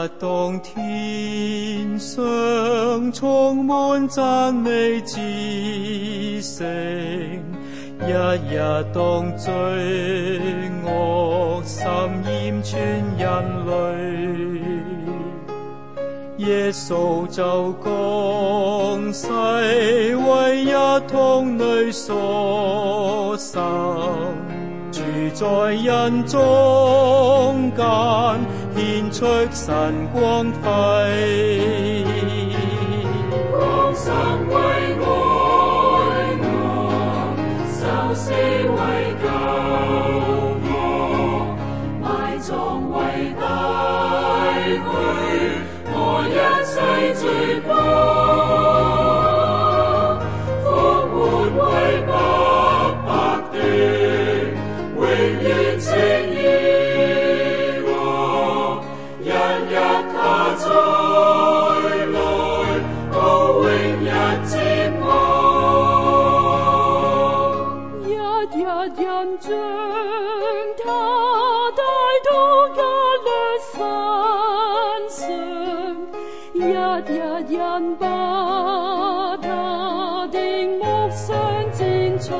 當天上充滿讚美之聲，日日當罪惡深厭全人類，耶穌就降世，為一童女所生，住在人中間，顯出神光輝。 降生為愛我，受死為救我，埋葬為帶去我一切罪過，復活為白白的永遠情義和，日日他再來，永日接我，日日人將他帶到加略山上，日日人把他的牧傷剪除，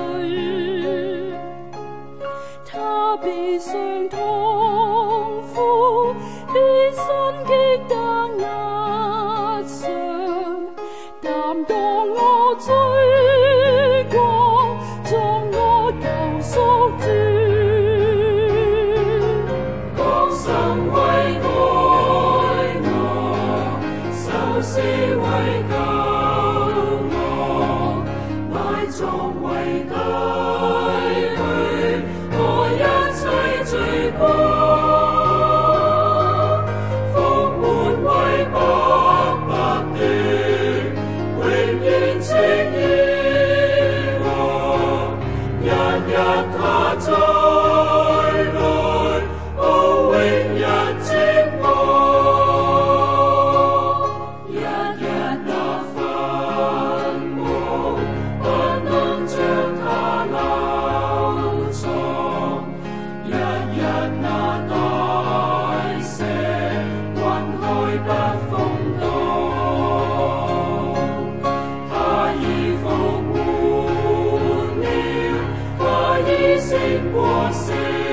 他悲傷痛苦，被神擊打壓傷，擔當我罪過，作我救贖主，降生為愛我，受死為救我，埋葬為帶去我一切罪過，復活為白白的永遠情義和，日日他再來，永日接我，日日那墳墓不能將他留藏，日日那大石滾開不風動，他已復活了，他已勝過死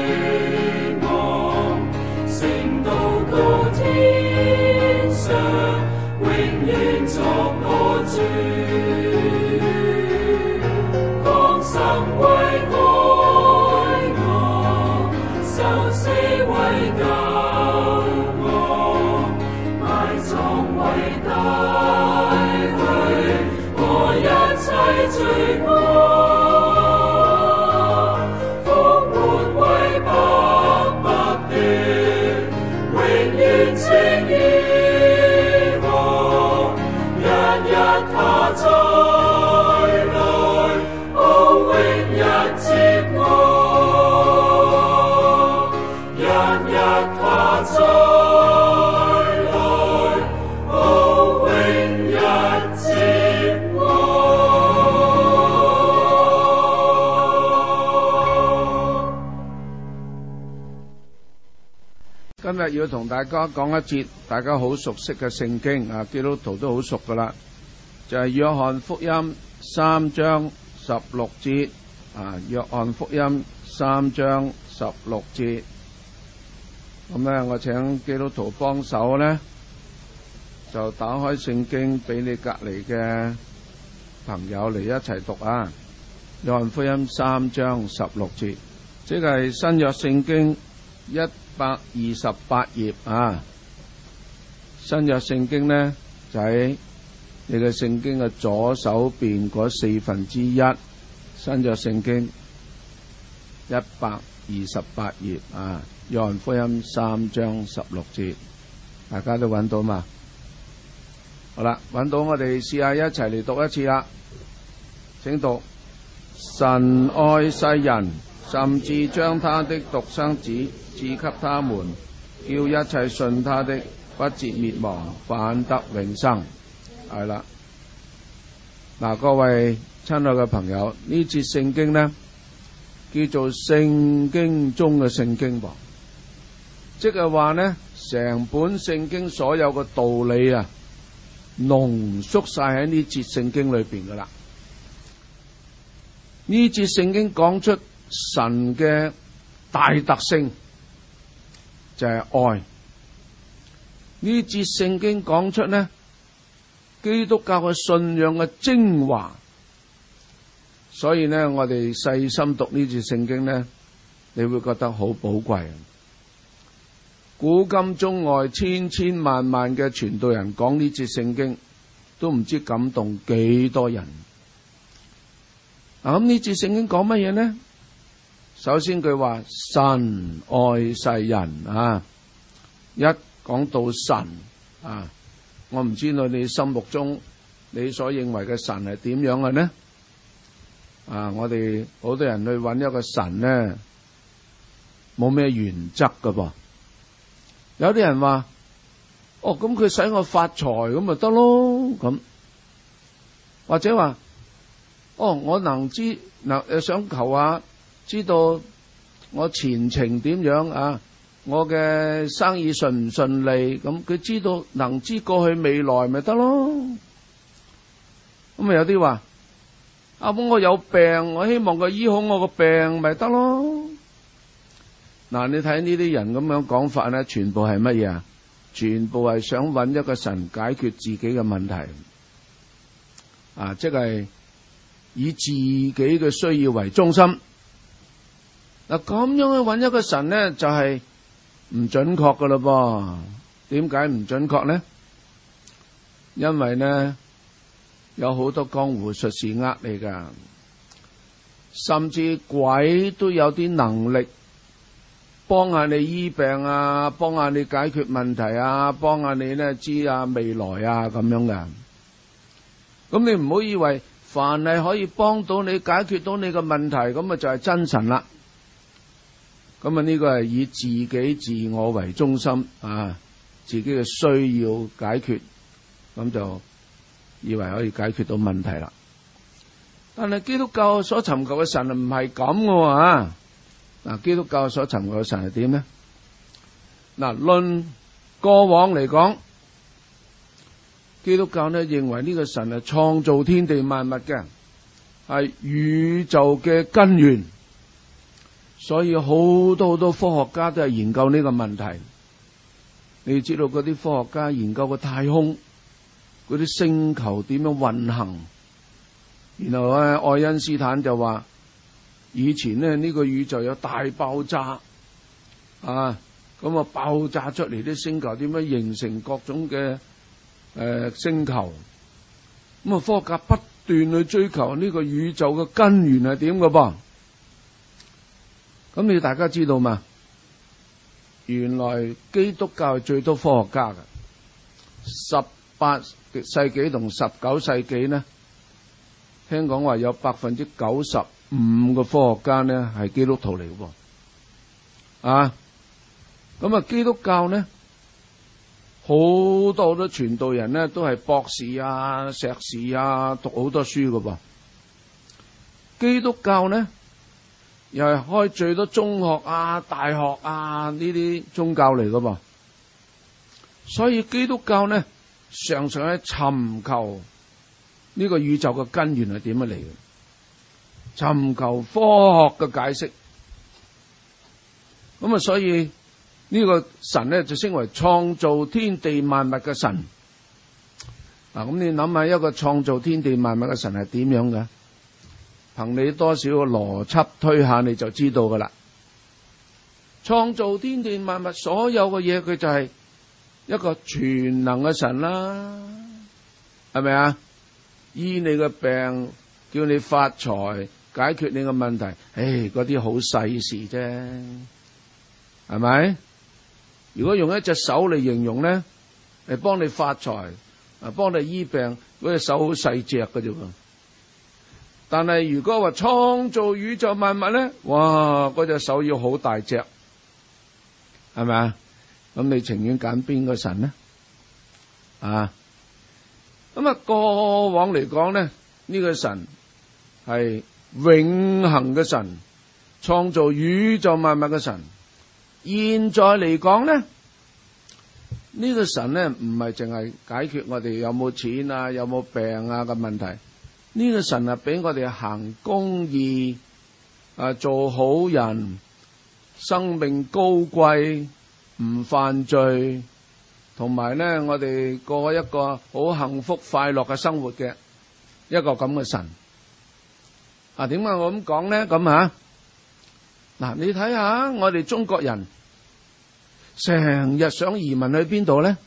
亡，升到高天上，永遠作我主，降生為愛我，受死為救我，埋葬為帶去我一切罪過，復活為白白的永遠情義和，日日他再來，永日接我，日日他再來，永日接我。 今日要同大家講一節大家好熟悉嘅聖經啊，基督徒都好熟噶啦，就係約翰福音3章16節啊。約翰福音3章16節，咁咧我請基督徒幫手咧，就打開聖經俾你隔籬嘅朋友嚟一齊讀啊。約翰福音3章16節，即係新約聖經128頁啊。新約聖經呢，就喺你嘅聖經嘅左手邊嗰1/4。新約聖經128頁啊。約翰福音3章16節，大家都揾到嘛？好啦，揾到我哋試下一齊嚟讀一次啦。請讀：神愛世人，甚至將他的獨生子賜給他們，叫一切信他的不至滅亡，反得永生。係啦，嗱，各位親愛嘅朋友，呢節聖經呢，叫做聖經中嘅聖經噃，即係話呢， 成本聖經所有嘅道理啊，濃縮晒喺呢節聖經裏邊噶啦。呢節聖經講出神嘅大特性就係愛。呢節聖經講出呢基督教嘅信仰嘅精華。所以呢，我哋細心讀呢節聖經呢，你會覺得好寶貴。古今中外千千萬萬嘅傳道人講呢節聖經，都唔知感動幾多人。咁呢節聖經講乜嘢呢？首先佢話神愛世人啊，一講到神啊，我唔知道你心目中你所認為嘅神係點樣嘅呢？我哋好多人去揾一個神呢，冇咩原則噶噃。有啲人話，哦，咁佢使我發財咁咪得咯，咁或者話，哦，我想求下知道我前程點樣啊，我嘅生意順唔順利，咁佢知道能知過去未來咪得咯。咁啊有啲話，我有病，我希望佢醫好我個病咪得咯。嗱，你睇呢啲人咁樣講法咧，全部係乜嘢啊？全部係想揾一個神解決自己嘅問題，即係以自己嘅需要為中心。嗱，咁樣去揾一個神咧，就係唔準確噶咯噃。點解唔準確咧？因為咧，有好多江湖術士呃你噶，甚至鬼都有啲能力幫下你醫病啊，幫下你解決問題啊，幫下你咧知啊未來啊咁樣嘅。咁你唔好以為凡係可以幫到你解決到你嘅問題，咁啊就係真神啦。咁啊呢個係以自己自我為中心啊，自己嘅需要解決，咁就以為可以解決到問題啦。但係基督教所尋求嘅神唔係咁嘅。嗱，基督教所尋求嘅神係點呢？嗱，論過往嚟講，基督教呢認為呢個神係創造天地萬物嘅，係宇宙嘅根源。所以好多科學家都係研究呢個問題。你知道嗰啲科學家研究個太空嗰啲星球點樣運行，然後愛因斯坦就話以前呢個宇宙有大爆炸咁啊爆炸出嚟啲星球點樣形成各種嘅星球，咁啊科學家不斷去追求呢個宇宙嘅根源係點嘅噃。咁你大家知道嘛？原來基督教係最多科學家嘅，18世紀同19世紀呢，聽講話有95%嘅科學家呢係基督徒嚟嘅。咁啊基督教呢好多傳道人呢都係博士啊、碩士啊，讀好多書嘅噃。基督教呢又係開最多中學啊、大學啊呢啲宗教嚟噶噃，所以基督教呢常常喺尋求呢個宇宙嘅根源係點樣嚟嘅，尋求科學嘅解釋。咁啊，所以呢個神呢就稱為創造天地萬物嘅神。嗱，咁你諗下一個創造天地萬物嘅神係點樣嘅？憑你多少個邏輯推下你就知道噶啦。創造天地萬物所有嘅嘢，佢就係一個全能嘅神啦，係咪啊？醫你嘅病，叫你發財，解決你嘅問題，嗰啲好細事啫，係咪？如果用一隻手嚟形容咧，嚟幫你發財，幫你醫病，嗰隻手好細隻嘅啫。但係如果話創造宇宙萬物咧，哇，嗰隻手要好大隻，係咪啊？咁你情願揀邊個神呢？咁啊過往嚟講咧，呢個神係永恆嘅神，創造宇宙萬物嘅神。現在嚟講咧， 呢個神咧唔係淨係解決我哋有冇錢啊、有冇病啊嘅問題。呢個神係俾我哋行公義啊，做好人，生命高貴，唔犯罪，同埋咧我哋過一個好幸福快樂嘅生活嘅一個咁嘅神。啊，點解我咁講咧？咁啊，嗱，你睇下我哋中國人成日想移民去邊度咧？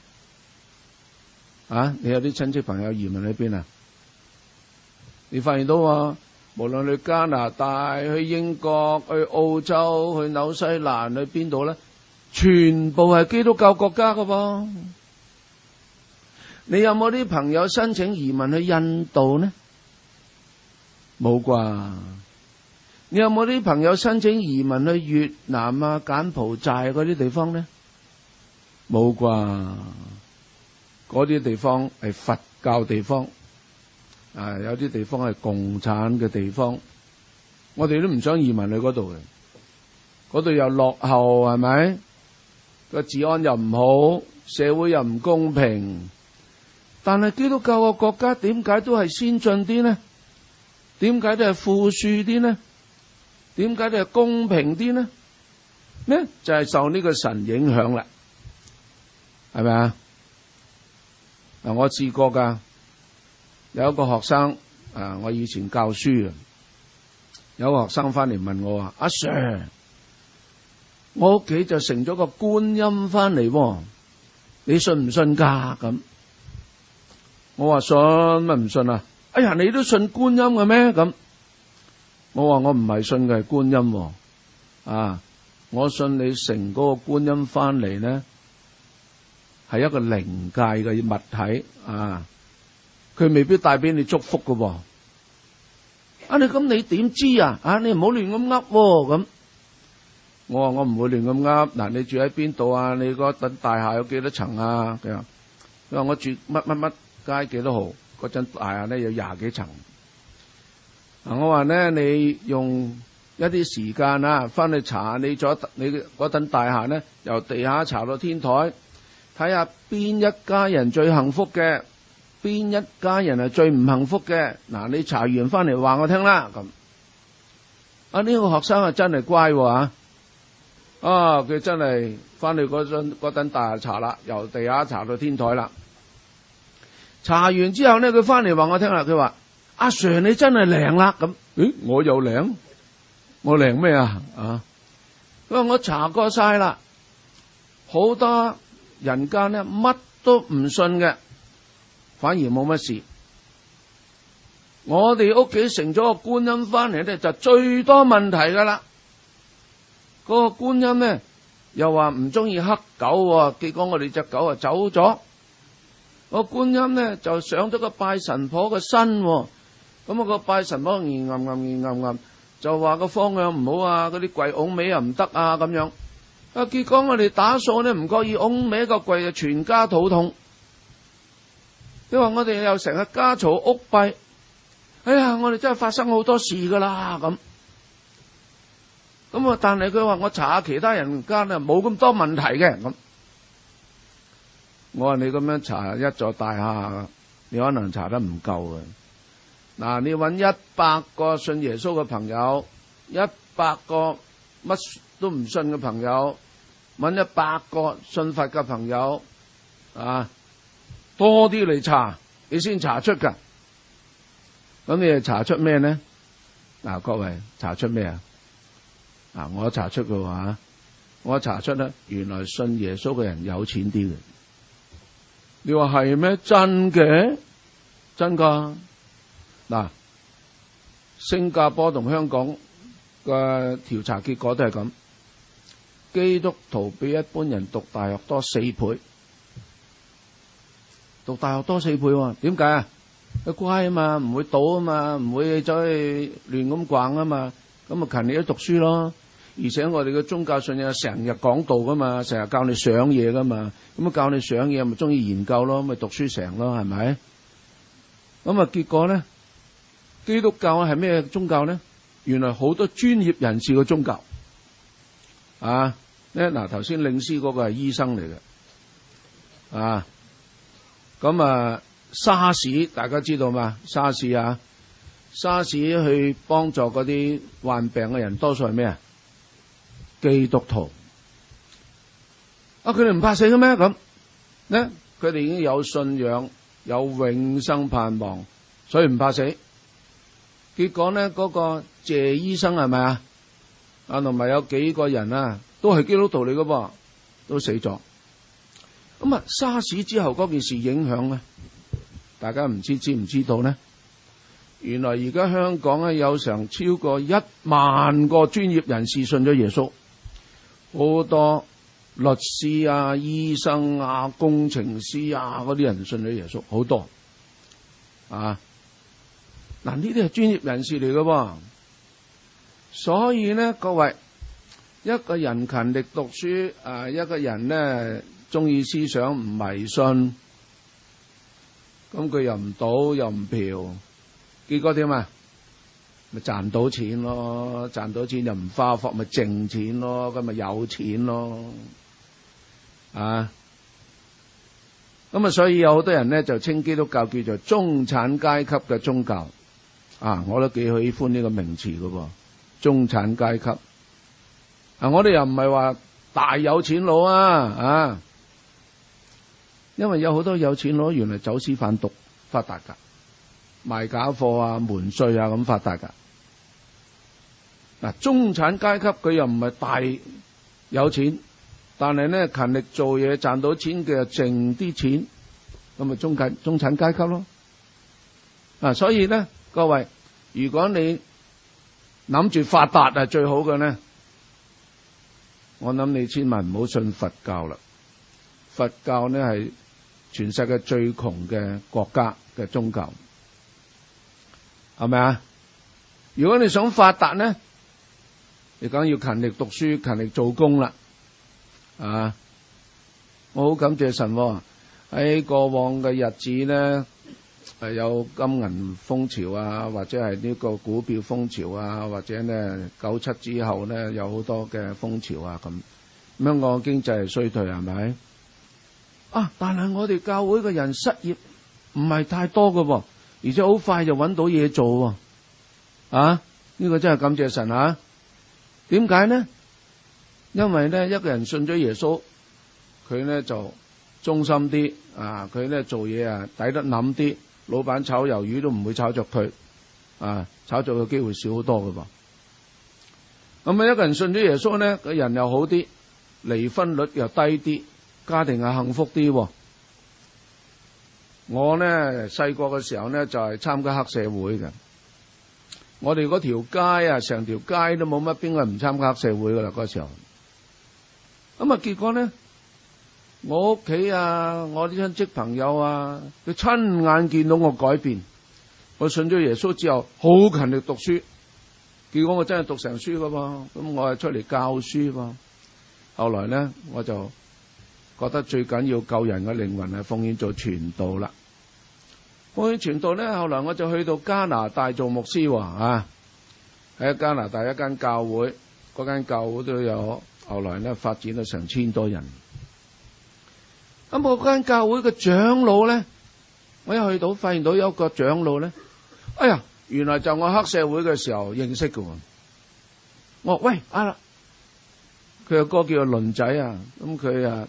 啊，你有啲親戚朋友移民去邊啊？你發現到無論去加拿大、去英國、去澳洲、去紐西蘭、去邊度咧，全部係基督教國家噶噃。你有冇啲朋友申請移民去印度呢？冇啩？你有冇啲朋友申請移民去越南啊、柬埔寨嗰啲地方呢？冇啩？嗰啲地方係佛教地方。啊，有啲地方係共產嘅地方，我哋都唔想移民去嗰度嘅。嗰度又落後，係咪？個治安又唔好，社會又唔公平。但係基督教嘅國家點解都係先進啲呢？點解都係富庶啲呢？點解都係公平啲呢？呢就係受呢個神影響啦，係咪啊？嗱，我試過噶。有一個學生啊，我以前教書啊，有個學生翻嚟問我話：阿 Sir， 我屋企就成咗個觀音翻嚟，你信唔信㗎？咁我話信乜唔信啊？哎呀，你都信觀音嘅咩？咁我話我唔係信嘅係觀音，啊，我信你成嗰個觀音翻嚟咧，係一個靈界嘅物體啊。佢未必帶俾你祝福噶喎，啊，你點知啊？啊，你唔好亂咁噏咁。我話我唔會亂咁噏。嗱，你住喺邊度啊？你嗰棟大廈有幾多層啊？佢話我住乜乜乜街幾多號？嗰棟大廈咧有20幾層。我話咧，你用一啲時間啊，翻去查你嗰棟大廈咧，由地下查到天台，睇下邊一家人最幸福嘅。邊一家人係最唔幸福嘅？嗱，你查完翻嚟話我聽啦。咁啊，呢個學生啊真係乖喎，佢真係翻去嗰陣大廈查啦，由地下查到天台啦。查完之後呢，佢翻嚟話我聽啦。佢話：阿 Sir 你真係靈啦。咁，我又靈？我靈咩啊？啊！佢話我查過晒啦，好多人間呢乜都唔信嘅。反而冇乜事。我哋屋企成咗個觀音翻嚟咧，就最多問題噶啦。嗰個觀音咧又話唔中意黑狗，結果我哋隻狗啊走咗。個觀音咧就上咗個拜神婆嘅身，咁個拜神婆就話個方向唔好啊，嗰啲櫃拱尾又唔得啊咁樣。啊，結果我哋打掃咧唔覺意拱尾個櫃，就全家肚痛。你話我哋又成日家嘈屋閉，哎呀，我哋真係發生好多事噶啦咁。咁啊，但係佢話我查下其他人間啊，冇咁多問題嘅咁。我話你咁樣查一座大廈，你可能查得唔夠嘅。嗱，你搵100個信耶穌嘅朋友，100個乜都唔信嘅朋友，搵100個信佛嘅朋友，啊。多啲嚟查，你先查出噶。咁你係查出咩呢？嗱，各位查出咩啊？嗱，我查出嘅話，我查出咧，原來信耶穌嘅人有錢啲嘅。你話係咩？真嘅？真噶？嗱，新加坡同香港嘅調查結果都係咁，基督徒比一般人讀大學多4倍。讀大學多4倍喎，點解啊？佢乖啊嘛，唔會賭啊嘛，唔會走去亂咁逛啊嘛，咁啊勤力啲讀書咯。而且我哋嘅宗教信仰成日講道噶嘛，成日教你想嘢噶嘛，咁啊教你想嘢咪中意研究咯，咪讀書成咯，係咪？咁啊結果咧，基督教係咩宗教咧？原來好多專業人士嘅宗教啊！咧嗱，頭先領詩嗰個係醫生嚟嘅。 啊。咁啊，沙士大家知道嘛？沙士去幫助嗰啲患病嘅人，多數係咩啊？基督徒。佢哋唔怕死嘅咩？咁咧，佢哋已經有信仰，有永生盼望，所以唔怕死。結果咧，嗰個謝醫生係咪啊？同埋有幾個人啊，都係基督徒嚟嘅噃，都死咗。咁啊，沙士之後嗰件事影響咧，大家知唔知道呢？原來而家香港咧有成超過1萬個專業人士信咗耶穌，好多律師啊、醫生啊、工程師啊嗰啲人信咗耶穌，好多啊。嗱，呢啲係專業人士嚟嘅喎，所以呢，各位，一個人勤力讀書一個人呢中意思想唔迷信，咁佢又唔賭又唔嫖，結果點啊？咪賺到錢咯，賺到錢又唔花霍，咪淨錢咯，咁咪有錢咯，啊！咁所以有好多人呢就稱基督教叫做中產階級嘅宗教，我都幾喜歡呢個名詞㗎喎，中產階級。我哋又唔係話大有錢佬啊，因為有好多有錢佬原來走私販毒發達噶，賣假貨啊、瞞稅啊咁發達噶。中產階級佢又唔係大有錢，但係呢勤力做嘢賺到錢嘅剩啲錢，咁咪中產階級咯。所以呢，各位，如果你諗住發達係最好嘅呢，我諗你千萬唔好信佛教啦。佛教呢係全世界最窮嘅國家嘅宗教，係咪啊？如果你想發達呢，你梗要勤力讀書、勤力做工啦。我好感謝神喺過往嘅日子呢，有金銀風潮啊，或者係呢個股票風潮啊，或者呢97之後呢有好多嘅風潮啊咁。香港經濟係衰退係咪？但係我哋教會嘅人失業唔係太多㗎喎，而且好快就揾到嘢做喎。呢個真係感謝神啊！點解呢？因為呢一個人信咗耶穌，佢呢就忠心啲佢呢做嘢抵得諗啲，老闆炒魷魚都唔會炒着佢炒着嘅機會少好多㗎噃。咁一個人信咗耶穌呢，個人又好啲，離婚率又低啲，家庭係幸福啲。我呢細個嘅時候呢就係參加黑社會嘅，我哋嗰條街成條街都冇乜邊個唔參加黑社會噶啦嗰時候。咁結果呢，我屋企我啲親戚朋友佢親眼見到我改變，我信咗耶穌之後好勤力讀書，結果我真係讀成書噶噃，咁我係出嚟教書噃。後來呢，我就覺得最緊要救人嘅靈魂係奉獻做傳道啦。奉獻傳道呢，後來我就去到加拿大做牧師喺加拿大一間教會，嗰間教會都有後來呢發展到成1000多人。咁我嗰間教會嘅長老呢，我一去到發現到有一個長老呢，原來就我黑社會嘅時候認識嘅。我話喂佢個哥叫阿倫仔咁佢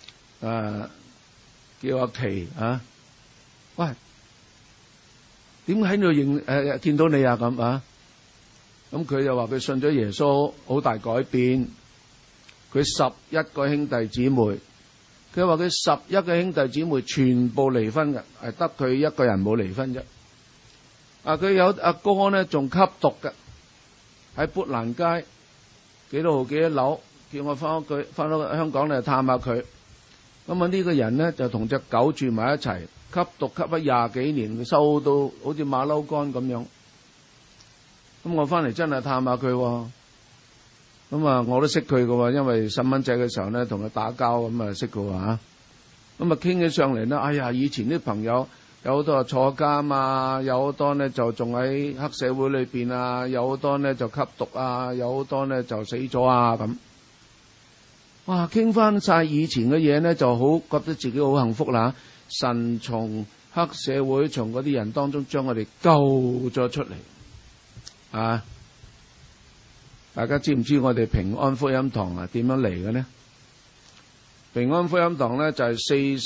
叫阿琪喂，點喺度見到你咁咁佢就話佢信咗耶穌，好大改變。佢11個兄弟姊妹，佢話佢11個兄弟姊妹全部離婚嘅，係得佢一個人冇離婚啫。佢有阿哥呢仲吸毒嘅，喺砵蘭街幾多號幾多樓，叫我翻到香港嚟探下佢。咁呢個人呢就同隻狗住埋一齊，吸毒吸咗20幾年，瘦到好似馬騮乾咁樣。咁我翻嚟真係探下佢，咁我都識佢嘅，因為細蚊仔嘅時候呢同佢打交咁識嘅吓。咁傾起上嚟呢，以前啲朋友有好多坐監有好多呢就仲喺黑社會裏邊有好多呢就吸毒有好多呢就死咗咁。 哇，傾翻晒以前嘅嘢咧，就好覺得自己好幸福啦。神從黑社會，從嗰啲人當中將我哋救咗出嚟啊！大家知唔知我哋平安福音堂啊點樣嚟嘅呢？平安福音堂咧就係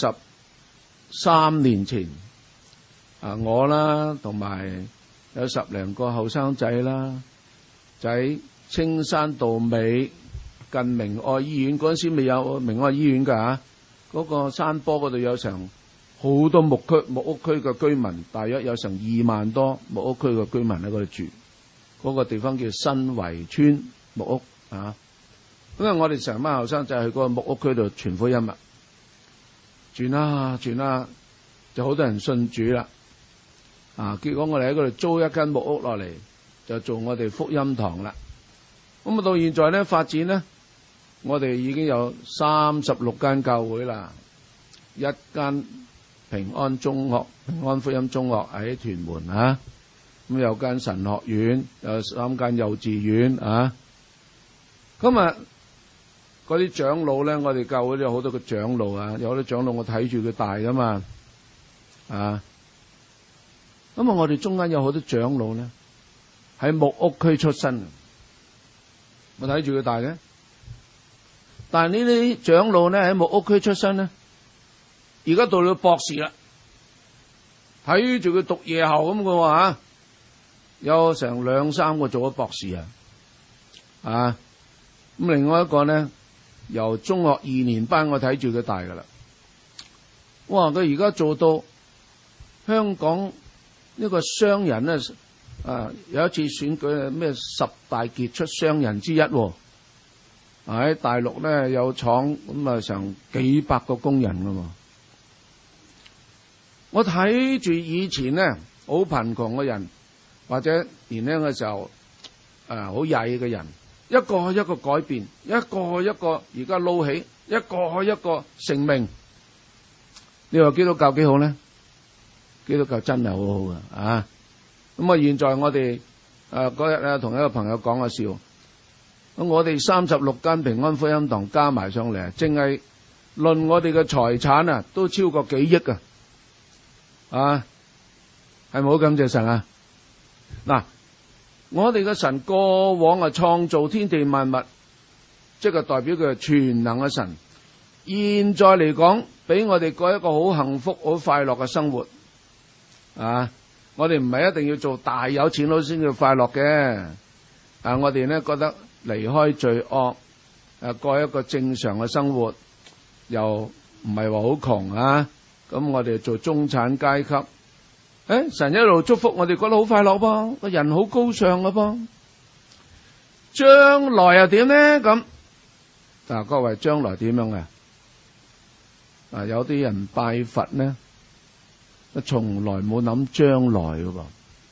43年前啊，我啦同埋有10零個後生仔啦，就喺青山道尾近明愛醫院，嗰陣時未有明愛醫院㗎嚇，嗰個山坡嗰度有成好多木屋區嘅居民，大約有成2萬多木屋區嘅居民喺嗰度住。嗰個地方叫新圍村木屋啊。因為我哋成班後生仔去嗰個木屋區度傳福音啊，轉啦，就好多人信主啦。啊，結果我哋喺嗰度租一間木屋落嚟，就做我哋福音堂啦。咁啊，到現在咧發展咧，我哋已經有36間教會啦，一間平安中學、平安福音中學喺屯門啊，咁有間神學院，有3間幼稚園啊。咁啊，嗰啲長老咧，我哋教會都有好多個長老啊，有好多長老我睇住佢大噶嘛，啊。咁啊，我哋中間有好多長老咧，喺木屋區出身，我睇住佢大嘅。但係呢啲長老咧喺木屋區出身咧，而家到咗博士啦，睇住佢讀夜校咁嘅話，有成2、3個做咗博士啊，啊，咁另外一個咧由中學2年班我睇住佢大噶啦，哇！佢而家做到香港呢個商人咧，啊，有一次選舉咩10大傑出商人之一，喺大陸咧有廠咁啊，成幾百個工人噶嘛。我睇住以前咧好貧窮嘅人，或者年輕嘅時候好曳嘅人，一個一個改變，一個一個而家撈起，一個一個成名。你話基督教幾好咧？基督教真係好好噶啊！咁啊，現在我哋嗰日咧同一個朋友講個笑，咁我哋36間平安福音堂加埋上嚟，淨係論我哋嘅財產啊，都超過幾億啊！啊，係咪好感謝神啊？嗱，我哋嘅神過往啊創造天地萬物，即係代表佢係全能嘅神。現在嚟講，俾我哋過一個好幸福、好快樂嘅生活。啊！我哋唔係一定要做大有錢佬先叫快樂嘅。啊！我哋咧覺得離開罪惡，過一個正常嘅生活，又唔係話好窮啊。咁我哋做中產階級，神一路祝福我哋，覺得好快樂噃，個人好高尚嘅噃。將來又點咧？咁嗱，各位將來點樣啊？有啲人拜佛咧，從來冇諗將來嘅噃。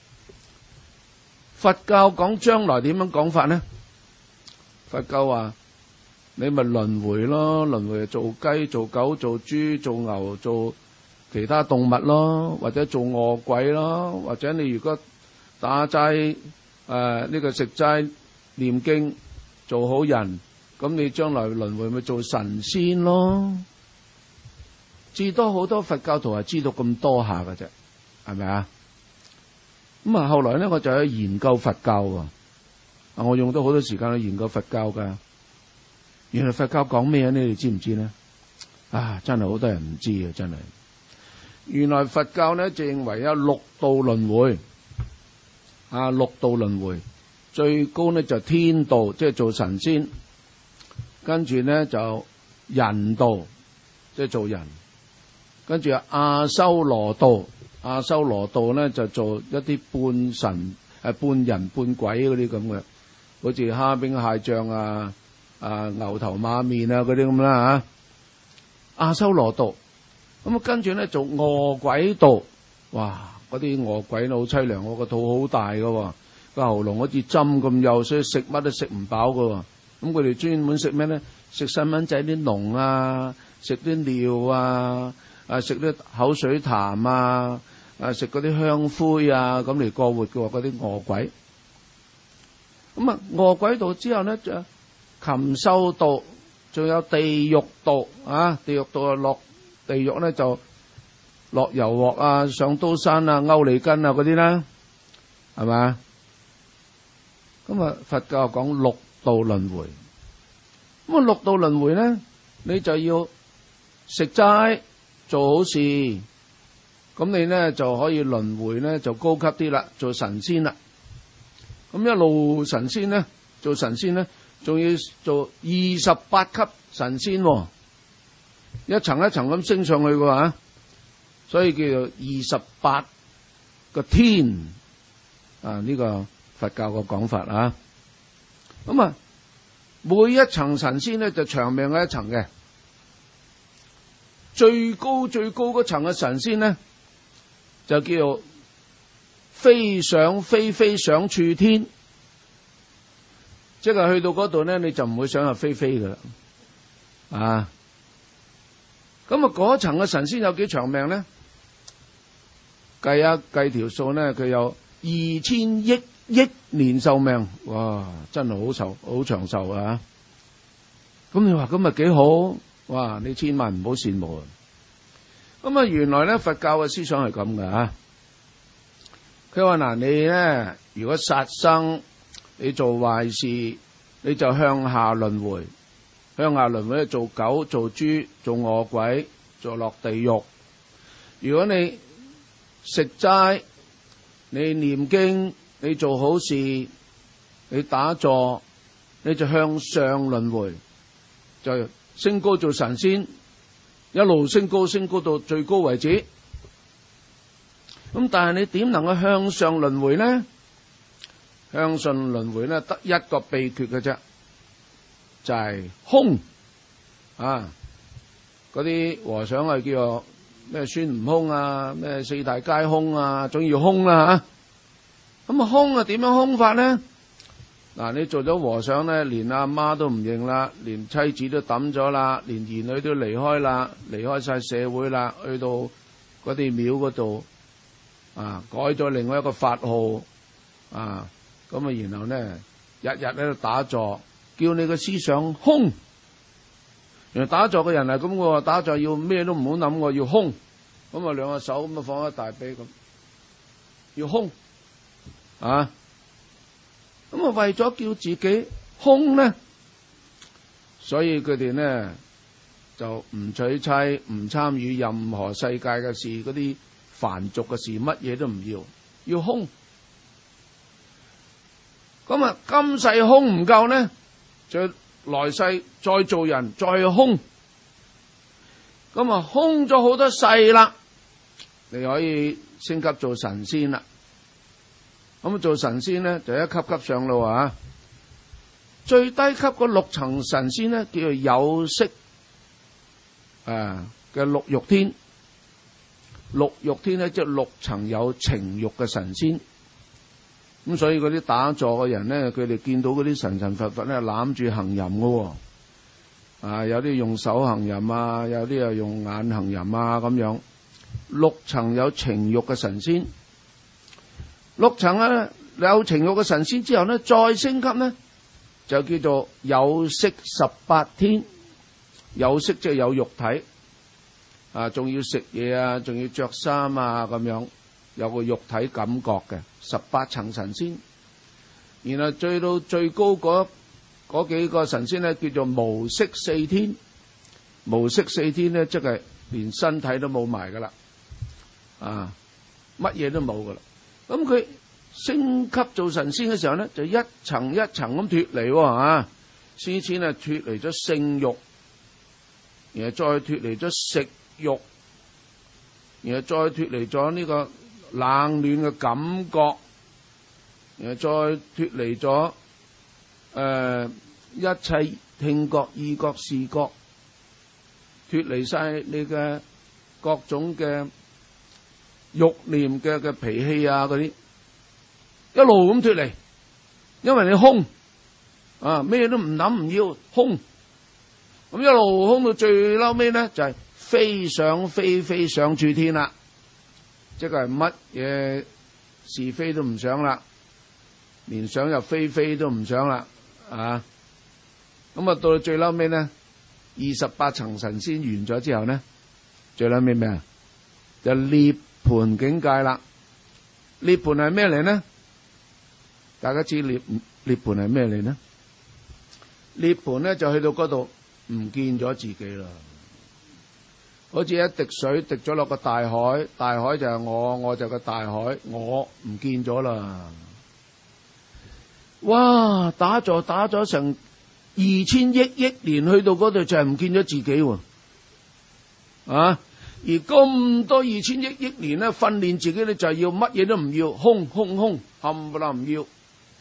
佛教講將來點樣講法呢？佛教話你咪輪迴咯，輪迴做雞、做狗、做豬、做牛、做其他動物咯，或者做餓鬼咯，或者你如果打齋呢個食齋念經做好人，咁你將來輪迴咪做神仙咯。至多好多佛教徒係知道咁多下㗎啫，係咪啊？咁啊，後來咧我就去研究佛教喎。我用咗好多時間去研究佛教㗎。原來佛教講咩呢？你知唔知呢？真係好多人唔知啊！真係。原來佛教咧就認為有6道輪迴，6道輪迴，最高呢就天道，即係做神仙，跟住呢就人道，即係做人。跟住阿修羅道，阿修羅道咧就做一啲半神、半人半鬼嗰啲咁嘅，好似蝦兵蟹將啊、牛頭馬面啊嗰啲咁啦嚇。阿修羅道，咁啊跟住咧做餓鬼道，哇！嗰啲餓鬼好凄涼，我個肚好大噶，個喉嚨好似針咁幼，所以食乜都食唔飽噶。咁佢哋專門食咩咧？食細蚊仔啲膿啊，食啲尿啊。食啲口水痰啊，食嗰啲香灰啊，咁嚟過活嘅喎，嗰啲餓鬼。咁啊，餓鬼道之後咧就禽獸道， 仲有地獄道啊！地獄道啊，落地獄咧就落油鑊啊，上刀山啊，勾脷根啊嗰啲啦，係嘛？咁啊，佛教講六道輪迴。咁啊，六道輪迴咧，你就要食齋做好事，咁你咧就可以輪迴咧就高級啲啦，做神仙啦。咁一路神仙咧，做神仙咧，仲要做28級神仙，一層一層咁升上去嘅話，所以叫做28個天啊！呢個佛教嘅講法啊。咁啊，每一層神仙咧就長命嘅一層嘅，最高嗰層嘅神仙咧就叫做飛上處天，即係去到嗰度咧，你就唔會想入飛噶啦，啊！咁啊，嗰層嘅神仙有幾長命咧？計條數咧，佢有2000億年壽命，哇！真係好長壽啊！咁你話咁咪幾好？哇！你千萬唔好羨慕啊！咁啊，原來咧佛教嘅思想係咁嘅啊。佢話嗱，你咧如果殺生，你做壞事，你就向下輪迴。向下輪迴做狗、做豬、做餓鬼、做落地獄。如果你食齋，你念經，你做好事，你打坐，你就向上輪迴，就升高做神仙，一路升高到最高為止。咁但係你點能夠向上輪迴呢？向上輪迴呢，得一個秘訣嘅啫，就係空啊！嗰啲和尚係叫做咩孫悟空啊，咩四大皆空啊，總要空啦吓。咁啊空啊點樣空法呢？嗱，你做咗和尚咧，連阿媽都唔認啦，連妻子都抌咗啦，連兒女都離開啦，離開晒社會啦，去到嗰啲廟嗰度啊，改咗另外一個法號啊，咁啊然後咧日日喺度打坐，叫你個思想空。原來打坐嘅人係咁嘅，打坐要咩都唔好諗，要空。咁啊兩個手咁啊放喺大髀咁，要空啊。咁啊為咗叫自己空呢，所以佢哋呢就唔娶妻，唔參與任何世界嘅事，嗰啲凡俗嘅事，乜嘢都唔要，要空。咁啊今世空唔夠呢，就來世再做人，再空。咁啊空咗好多世啦，你可以升級做神仙啦。咁做神仙咧就一級級上路啊！最低級嗰6層神仙咧叫做有色嘅六欲天。六欲天咧即係6層有情欲嘅神仙。咁所以嗰啲打坐嘅人咧，佢哋見到嗰啲神佛咧攬住行淫嘅，啊有啲用手行淫啊，有啲又用眼行淫啊咁樣。6層有情欲嘅神仙。6層咧有情欲嘅神仙之後咧，再升級咧就叫做有色18天。有色即係有肉體啊，仲要食嘢啊，仲要着衫啊咁樣，有個肉體感覺嘅18層神仙。然後追到最高嗰幾個神仙咧，叫做無色4天。無色4天咧，即係連身體都冇埋噶啦，啊乜嘢都冇噶啦。咁佢升級做神仙嘅時候咧，就一層一層咁脫離喎，先先啊脫離咗性欲，然後再脫離咗食欲，然後再脫離咗呢個冷暖嘅感覺，然後再脫離咗一切聽覺、意覺、視覺，脫離晒你嘅各種嘅欲念嘅脾氣啊嗰啲，一路咁脫離，因為你空啊，咩都唔諗唔要空，咁一路空到最嬲尾咧就係飛上處天啦，即係乜嘢是非都唔想啦，連想入非非都唔想啦啊！咁啊到最嬲尾咧 28層神仙完咗之後呢，最撚尾咩啊？就涅槃境界啦。涅槃係咩嚟呢？大家知涅槃係咩嚟呢？涅槃呢就去到嗰度唔見咗自己啦，好似一滴水滴咗落個大海，大海就係我就個大海，我唔見咗啦。哇！打咗成2000億年，去到嗰度就係唔見咗自己喎。啊！而咁多2000億年咧，訓練自己咧就係要乜嘢都唔要，空冚唪唥唔要。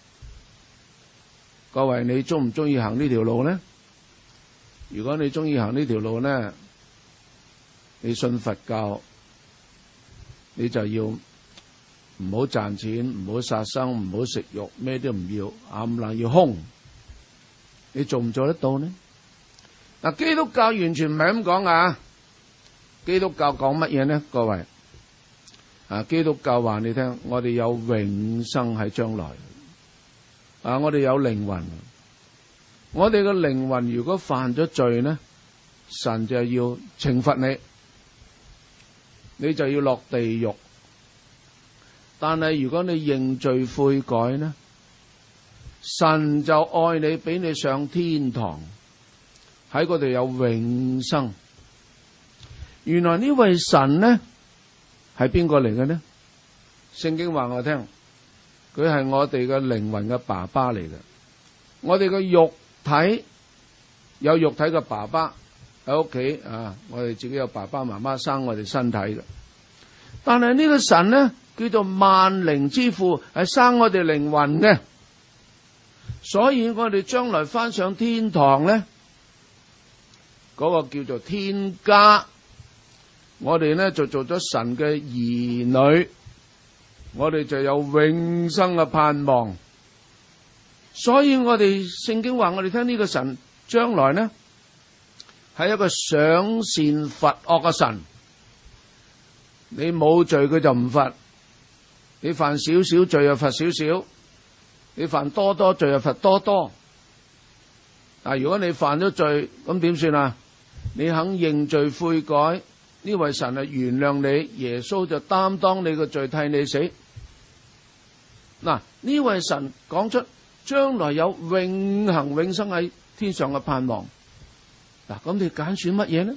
各位，你中唔中意行呢條路呢？如果你中意行呢條路呢，你信佛教，你就要唔好賺錢，唔好殺生，唔好食肉，咩都唔要，冚唪唥要空。你做唔做得到呢？嗱，基督教完全唔係咁講啊！基督教講乜嘢呢？各位啊，基督教話你聽，我哋有永生喺將來啊！我哋有靈魂，我哋嘅靈魂如果犯咗罪呢，神就要懲罰你，你就要落地獄。但係如果你認罪悔改呢，神就愛你，俾你上天堂，喺嗰度有永生。原來呢位神呢係邊個嚟嘅呢？聖經話我聽，佢係我哋嘅靈魂嘅爸爸嚟嘅。我哋嘅肉體有肉體嘅爸爸喺屋企啊，我哋自己有爸爸媽媽生我哋身體嘅。但係呢個神呢叫做萬靈之父，係生我哋靈魂嘅。所以我哋將來返上天堂呢，嗰個叫做天家。我哋呢就做咗神嘅兒女，我哋就有永生嘅盼望。所以我哋聖經話我哋聽，呢個神將來呢係一個賞善罰惡嘅神。你冇罪佢就唔罰，你犯少少罪就罰少少，你犯多多罪就罰多多。但如果你犯咗罪，咁點算啊？你肯認罪悔改，呢位神係原諒你，耶穌就擔當你個罪替你死。嗱，呢位神講出將來有永恆永生喺天上嘅盼望。嗱，咁你揀選乜嘢呢？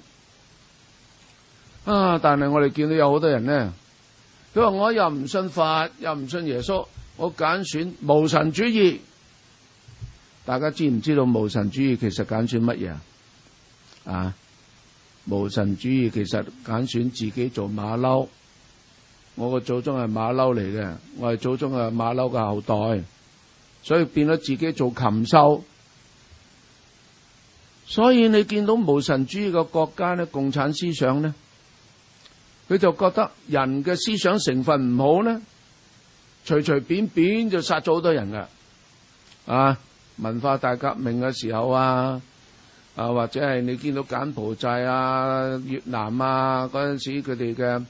啊！但係我哋見到有好多人呢，佢話我又唔信佛，又唔信耶穌，我揀選無神主義。大家知唔知道無神主義其實揀選乜嘢啊？無神主義其實揀選自己做馬騮。我個祖宗係馬騮嚟嘅，我係祖宗係馬騮嘅後代，所以變咗自己做禽獸。所以你見到無神主義嘅國家呢，共產思想呢，佢就覺得人嘅思想成分唔好呢，隨隨便便就殺咗好多人噶。啊，文化大革命嘅時候啊，或者係你見到柬埔寨啊、越南啊嗰陣時佢哋嘅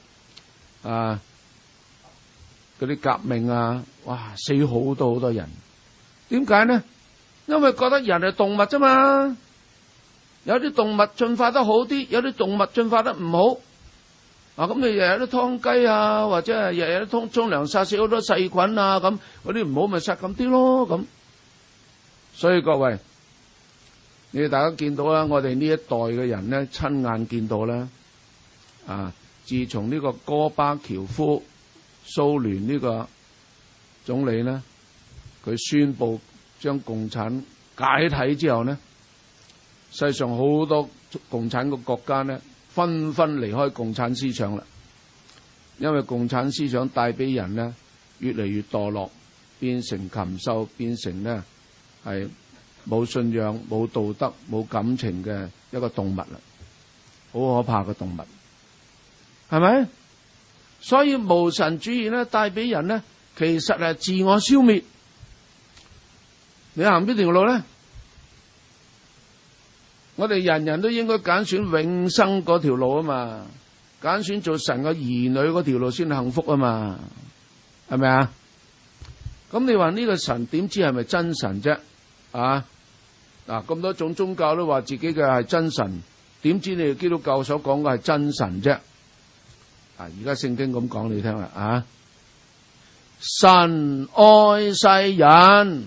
嗰啲革命啊，哇，死好多人。點解呢？因為覺得人係動物啫嘛，有啲動物進化得好啲，有啲動物進化得唔好。咁你日日都劏雞啊，或者係日日都沖涼殺死好多細菌啊，咁嗰啲唔好咪殺咁啲咯咁。所以各位，你哋大家見到啦，我哋呢一代嘅人呢，親眼見到啦。自從呢個戈巴喬夫蘇聯呢個總理呢，佢宣布將共產解體之後呢，世上好多共產嘅國家呢，紛紛離開共產思想啦，因為共產思想帶俾人呢越嚟越墮落，變成禽獸，變成呢係冇信仰、冇道德、冇感情嘅一個動物啦，好可怕嘅動物，係咪？所以無神主義呢帶俾人呢，其實係自我消滅。你行邊條路呢？我哋人人都應該揀選永生嗰條路啊嘛，揀選做神嘅兒女嗰條路先幸福啊嘛，係咪啊？咁你話呢個神點知係咪真神啫？ 嗱，咁多種宗教都話自己嘅係真神，點知你哋基督教所講嘅係真神啫？而家聖經咁講你聽啦，啊，神愛世人，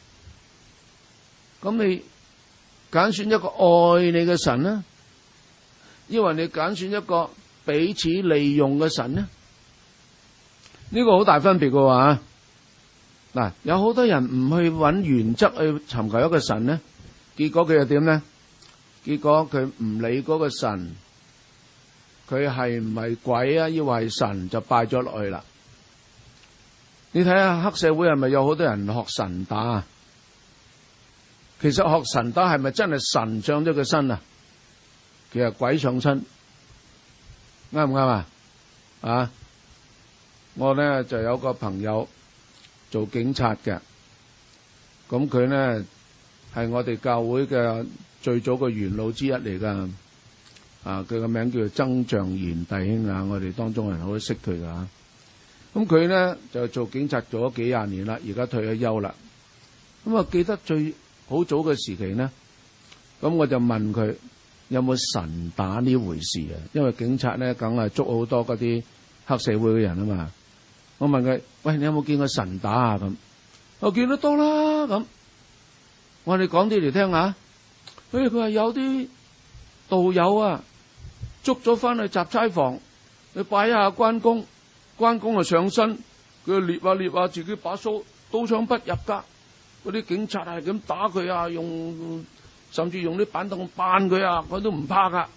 咁你揀選一個愛你嘅神呢？因為你揀選一個彼此利用嘅神呢？呢個好大分別嘅話，嗱，有好多人唔去揾原則去尋求一個神呢，結果佢又點呢？結果佢唔理嗰個神，佢係唔係鬼啊，抑或係神，就拜咗落去啦。你睇下黑社會係咪有好多人學神打啊？其實學神打係咪真係神上咗個身啊？其實鬼上身，啱唔啱啊？啊！我呢就有個朋友做警察嘅，咁佢呢係我哋教會嘅最早嘅元老之一嚟噶。啊，佢個名叫做曾象賢弟兄啊，我哋當中人好都識佢噶。咁佢呢就做警察做咗幾廿年啦，而家退咗休啦。咁啊，記得最好早嘅時期呢，咁我就問佢有冇神打呢回事啊？因為警察呢梗係捉好多嗰啲黑社會嘅人啊嘛。我問佢：喂，你有冇見過神打啊？咁我見得多啦。咁我話你講啲嚟聽下。佢話有啲道友啊，捉咗翻去雜差房，你拜一下關公，關公就上身，佢獵下獵下，自己把刀槍不入噶。嗰啲警察係咁打佢啊，甚至用啲板凳扮佢啊，佢都唔怕噶。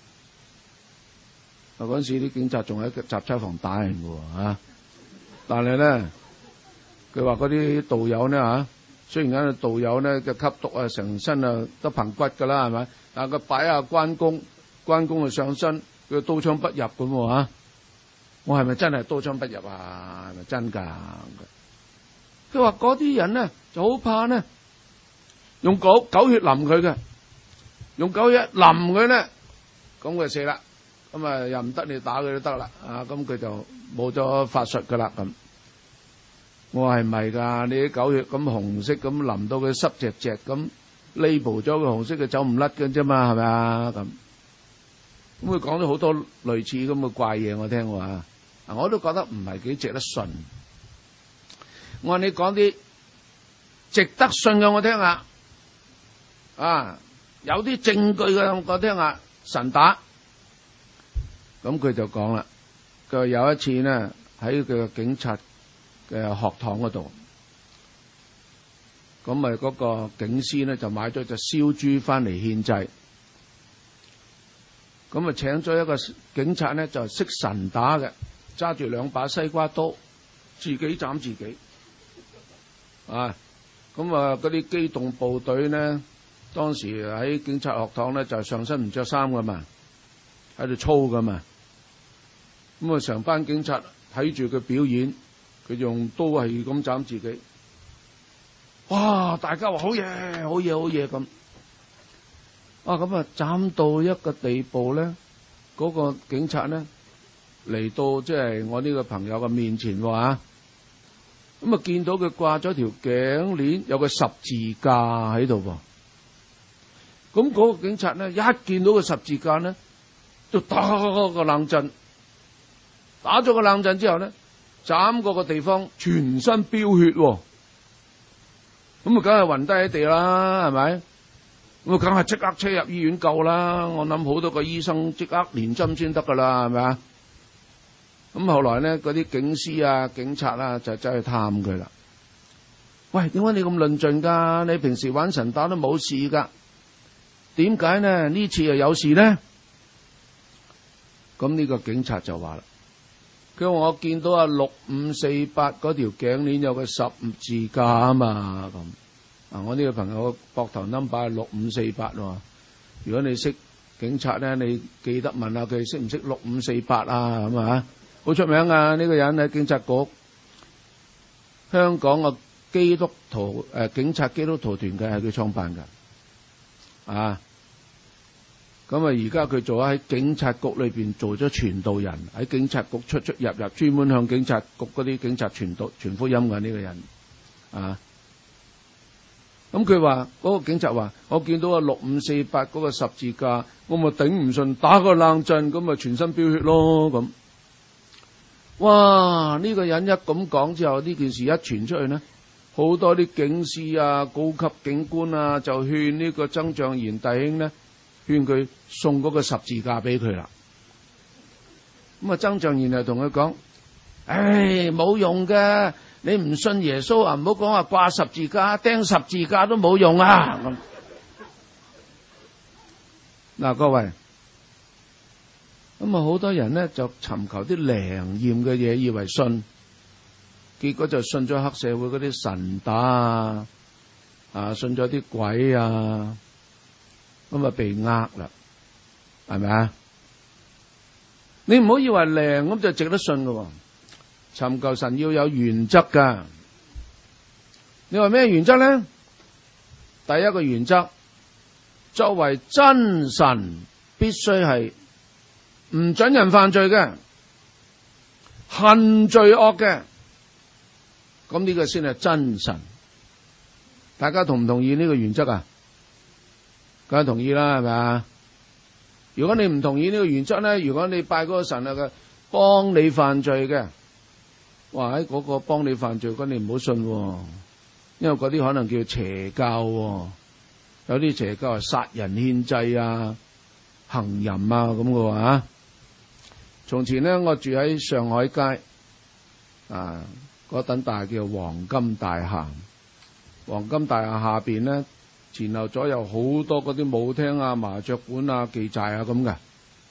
嗰陣時啲警察仲喺雜差房打人嘅喎。但係咧，佢話嗰啲道友呢嚇，雖然間道友呢嘅吸毒啊，成身啊得棚骨噶啦，係咪？但係佢擺下關公，關公就上身，佢刀槍不入咁喎。我係咪真係刀槍不入啊？係咪真㗎？佢話嗰啲人呢就好怕呢，用狗血淋佢嘅，用狗血淋佢呢，咁佢死啦。咁啊又唔得，你打佢都得啦。啊，咁佢就冇咗法術噶啦。咁我話係咪噶？你啲狗血咁紅色咁淋到佢濕隻隻咁，label咗佢紅色，佢走唔甩嘅啫嘛，係咪啊？咁佢講咗好多類似咁嘅怪嘢我聽喎。我都覺得唔係幾值得信。我話你講啲值得信嘅我聽下。啊，有啲證據嘅我聽下。神打。咁佢就講啦，佢話有一次呢，喺佢嘅警察嘅學堂嗰度，咁咪嗰個警司呢就買咗隻燒豬翻嚟獻祭，咁啊請咗一個警察呢就識神打嘅，揸住兩把西瓜刀，自己斬自己，啊，咁啊嗰啲機動部隊呢，當時喺警察學堂呢就上身唔着衫噶嘛，喺度操噶嘛。咁啊，成班警察睇住佢表演，佢用刀係咁斬自己。哇！大家話好嘢，好嘢，好嘢咁。啊，咁啊，斬到一個地步咧，嗰個警察咧嚟到即係我呢個朋友嘅面前話，咁啊見到佢掛咗條頸鏈，有個十字架喺度噃。咁嗰個警察咧一見到個十字架咧，就打個冷震。打咗個冷震之後咧，斬嗰個地方全身飆血，咁啊，梗係暈低喺地啦，係咪？咁啊，梗係即刻車入醫院救啦。我諗好多個醫生即刻連針先得噶啦，係咪啊？咁後來咧，嗰啲警司啊、警察啊，就走去探佢啦。喂，點解你咁論盡噶？你平時玩神打都冇事噶，點解呢？呢次又有事呢？咁呢個警察就話啦。佢話我見到啊6548嗰條頸鏈有個十字架啊嘛，咁啊我呢個朋友膊頭 number 係6548喎。如果你識警察咧，你記得問下佢識唔識6548啊？咁啊，好出名啊！呢個人喺警察局，香港嘅基督徒警察基督徒團嘅係佢創辦㗎，啊！咁啊！而家佢做喺警察局裏邊做咗傳道人，喺警察局出出入入，專門向警察局嗰啲警察傳福音嘅呢個人啊！ 咁佢話嗰個警察話：我見到6548嗰個十字架，我咪頂唔順，打個冷震，咁咪全身飆血咯咁。哇！呢個人一咁講之後，呢件事一傳出去呢，好多啲警司啊、高級警官啊，就勸呢個曾象賢弟兄呢，勸佢送嗰個十字架俾佢啦。咁啊，曾象賢就同佢講：冇用嘅，你唔信耶穌啊，唔好講話掛十字架，釘十字架都冇用啊！咁嗱，各位。咁啊，好多人呢就尋求啲靈驗嘅嘢，以為信，結果就信咗黑社會嗰啲神打啊，信咗啲鬼啊，咁啊被呃啦，係咪啊？你唔好以為靈咁就值得信㗎喎，尋求神要有原則㗎。你話咩原則咧？第一個原則，作為真神，必須係唔准人犯罪嘅，恨罪惡嘅，咁呢個先係真神。大家同唔同意呢個原則啊？梗係同意啦，係咪啊？如果你唔同意呢個原則咧，如果你拜嗰個神啊，佢幫你犯罪嘅，哇！喺嗰個幫你犯罪，咁你唔好信喎，因為嗰啲可能叫邪教喎，有啲邪教係殺人獻祭啊、行淫啊咁嘅話。從前呢，我住喺上海街啊，嗰等大叫黃金大廈。黃金大廈下邊呢，前後左右好多嗰啲舞廳啊、麻雀館啊、妓寨啊咁嘅。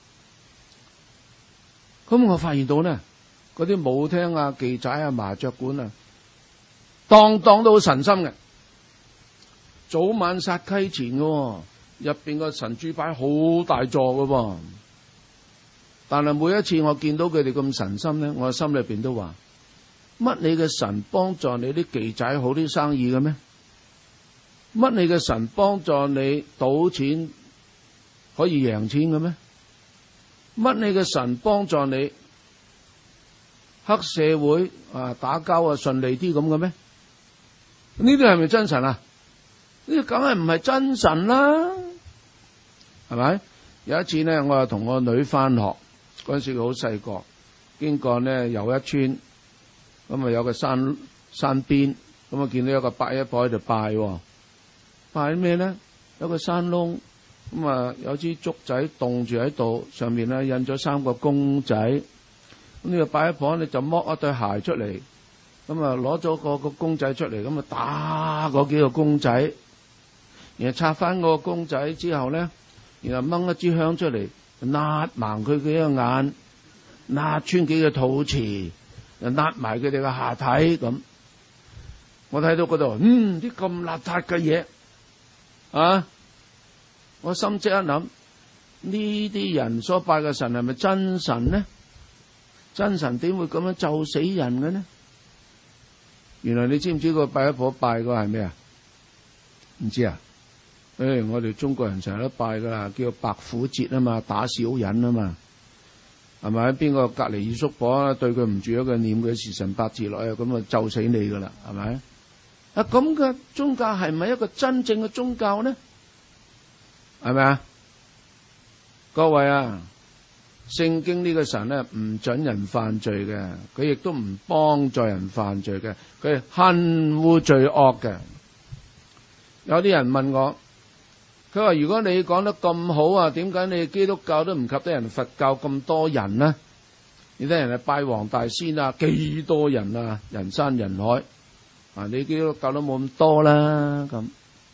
咁我發現到呢，嗰啲舞廳啊、妓寨啊、麻雀館啊，當都好神心嘅，早晚殺溪錢嘅，入邊個神主牌好大座嘅噃。但係每一次我見到佢哋咁神心咧，我心裏邊都話：乜你嘅神幫助你啲妓仔好啲生意嘅咩？乜你嘅神幫助你賭錢可以贏錢嘅咩？乜你嘅神幫助你黑社會啊打交啊順利啲咁嘅咩？呢啲係咪真神啊？呢啲梗係唔係真神啦，係咪？有一次呢，我又同我女翻學。嗰陣時佢好細個，經過呢又一村，咁啊有個山邊，咁啊見到有個伯一婆喺度拜，拜咩咧？有個山窿，咁啊有支竹仔棟住喺度，上面咧印咗3個公仔，咁呢個伯一婆咧就剝一對鞋出嚟，咁啊攞咗個公仔出嚟，咁啊打嗰幾個公仔，然後拆翻個公仔之後咧，然後掹一支香出嚟。揦盲佢幾個眼，揦穿幾個肚臍，又揦埋佢哋嘅下體咁。我睇到嗰度，啲咁邋遢嘅嘢，啊！我心即一諗，呢啲人所拜嘅神係咪真神呢？真神點會咁樣咒死人嘅呢？原來你知唔知個拜一婆拜個係咩啊？唔知啊？我哋中國人成日都拜噶啦，叫白虎節啊嘛，打小人啊嘛，係咪？邊個隔籬二叔婆對佢唔住咗，佢念佢時辰八字落去，咁啊咒死你噶啦，係咪？啊咁嘅宗教係咪一個真正嘅宗教呢？係咪啊？各位啊，聖經呢個神咧唔准人犯罪嘅，佢亦都唔幫助人犯罪嘅，佢係恨惡罪惡嘅。有啲人問我。佢話：如果你講得咁好啊，點解你基督教都唔及得人佛教咁多人呢？你睇人哋拜黃大仙啊，幾多人啊，人山人海啊！你基督教都冇咁多啦咁。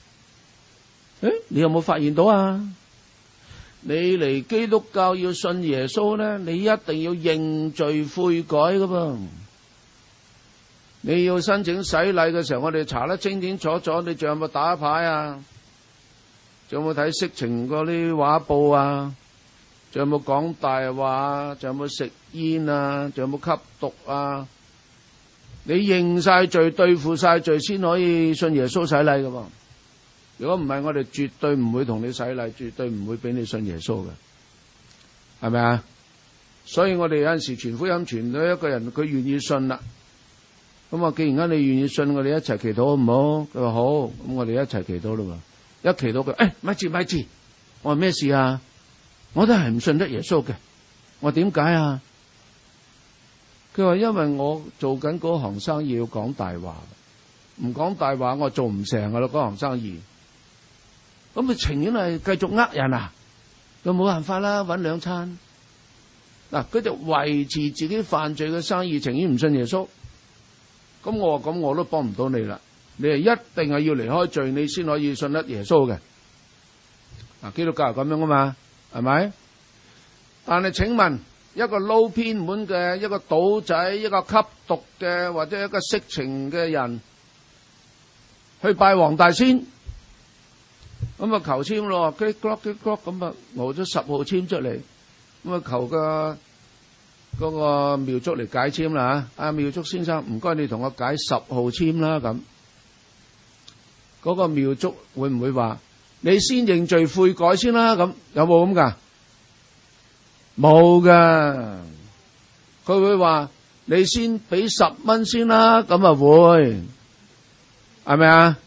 你有冇發現到啊？你嚟基督教要信耶穌呢，你一定要認罪悔改噶噃。你要申請洗禮嘅時候，我哋查得清清楚楚，你仲有冇打牌啊？仲有冇睇色情嗰啲畫報啊？仲有冇講大話啊？仲有冇食煙啊？仲有冇吸毒啊？你認晒罪，對付晒罪，先可以信耶穌洗禮噶噃。如果唔係，我哋絕對唔會同你洗禮，絕對唔會俾你信耶穌嘅，係咪啊？所以我哋有陣時傳福音傳到一個人，佢願意信啦， 咁啊，既然間你願意信，我哋一齊祈禱好唔好？佢話好，咁我哋一齊祈禱咯。一祈禱佢，咪住，我話咩事啊？我都係唔信得耶穌嘅。我話點解啊？佢話因為我做緊嗰行生意要講大話，唔講大話我做唔成噶啦，嗰行生意。咁佢情願係繼續呃人啊？佢冇辦法啦，搵兩餐。嗱，佢就維持自己犯罪嘅生意，情願唔信耶穌。咁我話咁我都幫唔到你啦，你係一定係要離開罪，你先可以信得耶穌嘅。嗱，基督教係咁樣啊嘛，係咪？但係請問一個撈偏門嘅，一個賭仔，一個吸毒嘅，或者一個色情嘅人去拜黃大仙，咁啊求簽咯，咁啊攞咗10號簽出嚟，咁啊求個嗰個廟祝嚟解簽啦吓，阿廟祝先生唔該你同我解10號簽啦咁，嗰個廟祝會唔會話你先認罪悔改先啦？咁有冇咁噶？冇噶，佢會話你先俾10蚊先啦，咁啊會係咪啊？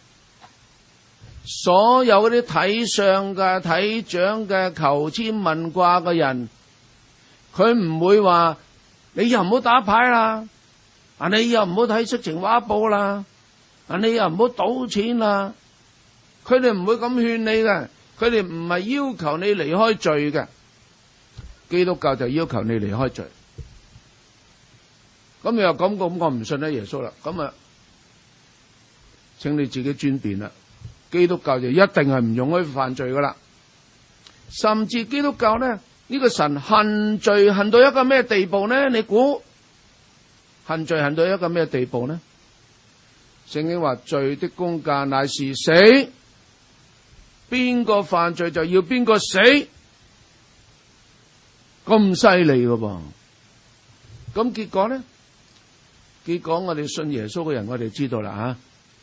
所有嗰啲睇相嘅、睇掌嘅、求簽問卦嘅人，佢唔會話你又唔好打牌啦，啊你又唔好睇色情畫報啦，啊你又唔好賭錢啦，佢哋唔會咁勸你嘅，佢哋唔係要求你離開罪嘅，基督教就要求你離開罪。咁你又咁講，我唔信得耶穌啦，咁啊，請你自己專辯啦。基督教就一定係唔容許犯罪噶啦，甚至基督教呢，呢個神恨罪恨到一個咩地步呢？你估恨罪恨到一個咩地步呢？聖經話罪的工價乃是死，邊個犯罪就要邊個死，咁犀利噶噃。咁結果呢？結果我哋信耶穌嘅人，我哋知道啦吓。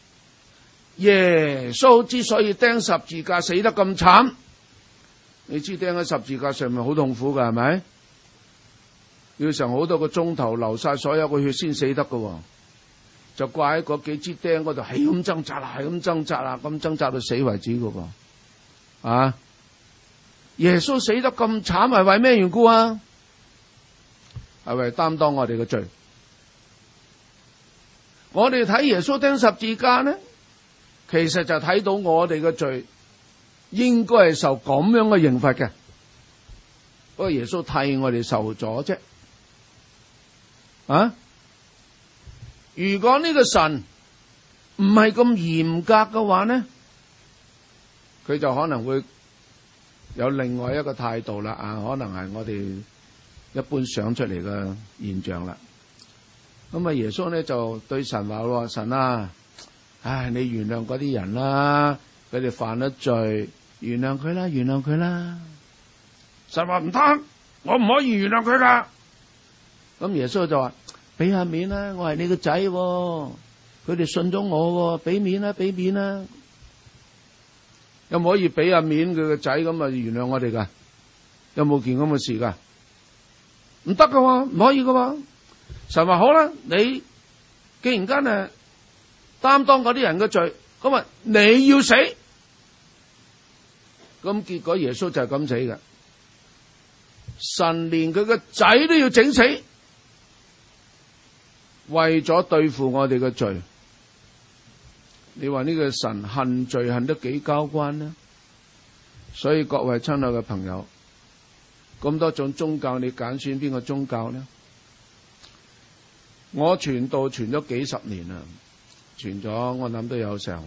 耶穌之所以釘十字架死得咁慘，你知釘喺十字架上面好痛苦噶係咪？要成好多個鐘頭流晒所有嘅血先死得噶，就掛喺嗰幾支釘嗰度，係咁掙扎啦，係咁掙扎啦，咁掙扎到死為止噶噃。啊！耶穌死得咁慘係為咩緣故啊？係為擔當我哋嘅罪。我哋睇耶穌釘十字架呢，其實就睇到我哋嘅罪應該係受咁樣嘅刑罰嘅，不過耶穌替我哋受咗啫。啊！如果呢個神唔係咁嚴格嘅話呢，佢就可能會有另外一個態度啦。啊，可能係我哋一般想出嚟嘅現象啦。咁啊，耶穌呢就對神話：神啊！唉，你原諒嗰啲人啦，佢哋犯咗罪，原諒佢啦，原諒佢啦。神話唔得，我唔可以原諒佢噶。咁耶穌就話：俾下面啦，我係你個仔，佢哋信咗我，俾面啦，俾面啦。有冇可以俾下面佢個仔咁啊？原諒我哋噶？有冇件咁嘅事噶？唔得噶，唔可以噶。神話好啦，你既然間擔當嗰啲人嘅罪，咁啊你要死，咁結果耶穌就係咁死嘅。神連佢個仔都要整死，為咗對付我哋嘅罪。你話呢個神恨罪恨得幾交關呢？所以各位親愛嘅朋友，咁多種宗教，你揀選邊個宗教呢？我傳道傳咗幾十年啦。傳咗我諗都有成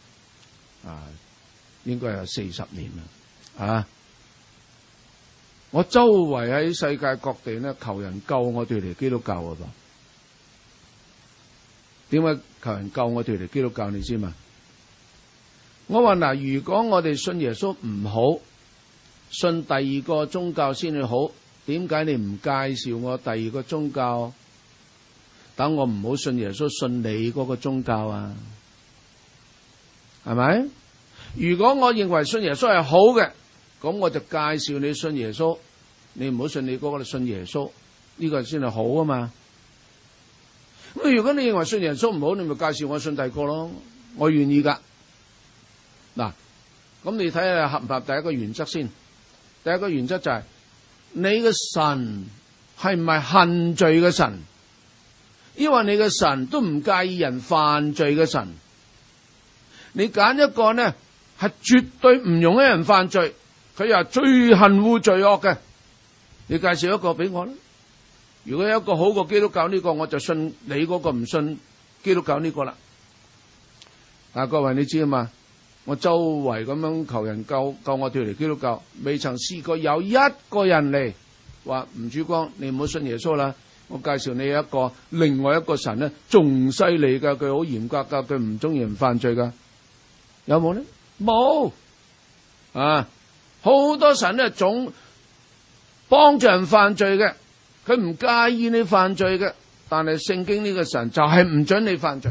應該有40年啦。啊！我周圍喺世界各地呢求人救我哋嚟基督教㗎噃。點解求人救我哋嚟基督教？你知嘛？我話嗱，如果我哋信耶穌唔好，信第二個宗教先至好，點解你唔介紹我第二個宗教？等我唔好信耶穌，信你嗰個宗教啊，係咪？如果我認為信耶穌係好嘅，咁我就介紹你信耶穌，你唔好信你嗰個，信耶穌，呢個先係好啊嘛。 咁如果你認為信耶穌唔好，你咪介紹我信第二個咯，我願意噶。嗱，咁你睇下合唔合第一個原則先。第一個原則就係、你嘅神係唔係恨罪嘅神？因為你嘅神都唔介意人犯罪嘅神。你揀一個呢係絕對唔容許人犯罪，佢又係最恨惡罪惡嘅，你介紹一個俾我啦。如果有一個好過基督教呢個，我就信你嗰個，唔信基督教呢個啦。但係各位你知啊嘛，我周圍咁樣求人救我脫離基督教，未曾試過有一個人嚟話吳主光，你唔好信耶穌啦，我介紹你一個另外一個神咧，仲犀利噶，佢好嚴格噶，佢唔中意人犯罪噶，有冇呢？冇啊！好多神咧總幫助人犯罪嘅，佢唔介意你犯罪嘅，但係聖經呢個神就係唔准你犯罪。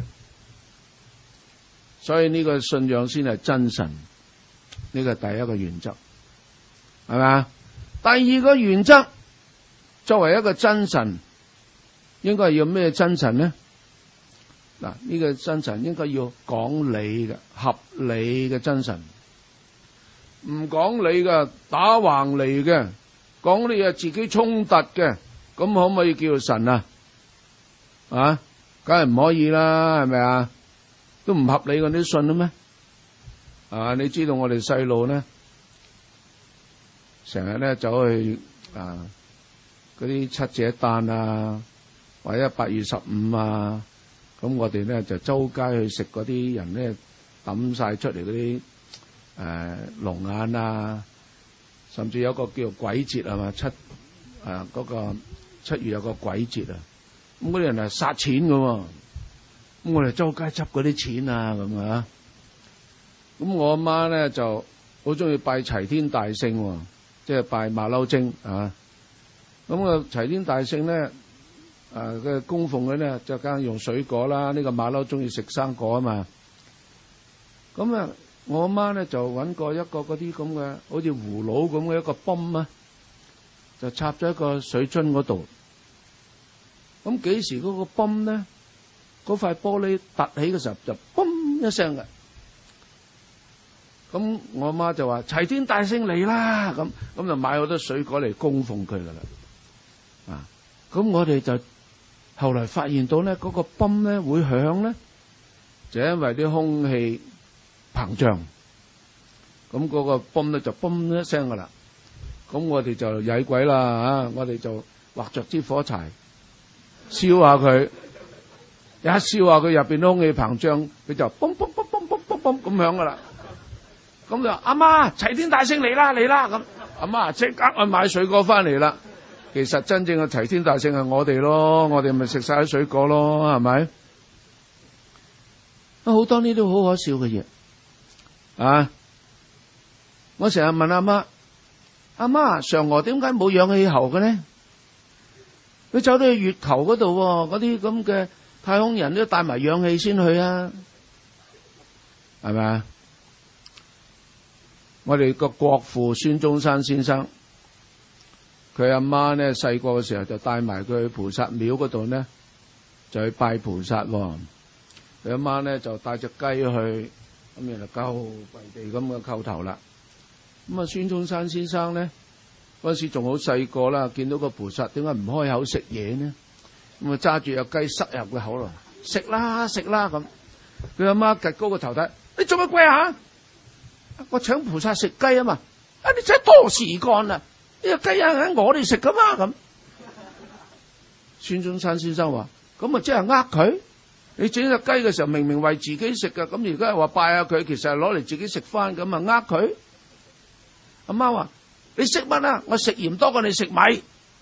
所以呢個信仰先係真神，呢個係第一個原則，係咪？第二個原則，作為一個真神，應該係要咩真神呢？嗱，呢個真神應該要講理嘅、合理嘅真神，唔講理嘅、打橫嚟嘅，講你自己衝突嘅，咁可唔可以叫做神啊？啊，梗係唔可以啦，係咪啊？都唔合理嗰啲信啦咩？啊，你知道我哋細路咧，成日咧走去嗰啲七姐誕啊，或者8月15啊，咁我哋咧就周街去食嗰啲人咧抌晒出嚟嗰啲龍眼啊，甚至有一個叫做鬼節係嘛，嗰個7月有個鬼節啊，咁嗰啲人係殺錢噶喎。咁我哋周街執嗰啲錢啊，咁啊，咁我阿媽咧就好中意拜齊天大聖，即係拜馬騮精啊。咁啊齊天大聖咧，嘅供奉嘅咧就梗係用水果啦。呢個馬騮中意食生果啊嘛。咁啊，我阿媽咧就揾過一個嗰啲咁嘅，好似葫蘆咁嘅一個泵啊，就插咗一個水樽嗰度。咁幾時嗰個泵咧？嗰塊玻璃凸起嘅時候就嘣一聲嘅，咁我阿媽就話齊天大聖嚟啦，咁就買好多水果嚟供奉佢噶啦，咁我哋就後來發現到咧，嗰個泵咧會響咧，就因為啲空氣膨脹，咁嗰個泵咧就嘣一聲噶啦，咁我哋就曳鬼啦，我哋就劃着支火柴燒下佢。一燒下佢入邊空氣膨脹，佢就嘣嘣嘣嘣嘣嘣嘣咁響噶啦。咁就阿媽齊天大聖嚟啦嚟啦咁，阿媽即刻去買水果翻嚟啦。其實真正嘅齊天大聖係我哋咯，我哋咪食晒啲水果咯，係咪？好多呢啲好可笑嘅嘢啊！我成日問阿媽，阿媽嫦娥點解冇氧氣喉嘅呢？佢走到去月球嗰度，嗰啲咁嘅太空人都帶埋氧氣先去啊，係咪啊？我哋個國父孫中山先生，佢阿媽呢細個嘅時候就帶埋佢去菩薩廟嗰度呢，就去拜菩薩。佢阿媽呢就帶隻雞去，咁然後鳩跪地咁嘅叩頭啦。咁啊，孫中山先生呢嗰時仲好細個啦，見到個菩薩點解唔開口食嘢呢？咁啊，揸住隻雞塞入個口度，食啦食啦咁。佢阿媽趌高個頭睇，你做乜鬼啊？我請菩薩食雞啊嘛！啊，你真係多事幹啊！呢個雞係我哋食噶嘛咁。孫中山先生話：咁啊，即係呃佢。你整隻雞嘅時候明明為自己食噶，咁而家係話拜下佢，其實係攞嚟自己食翻，咁啊呃佢。阿媽話：你食乜啊？我食鹽多過你食米。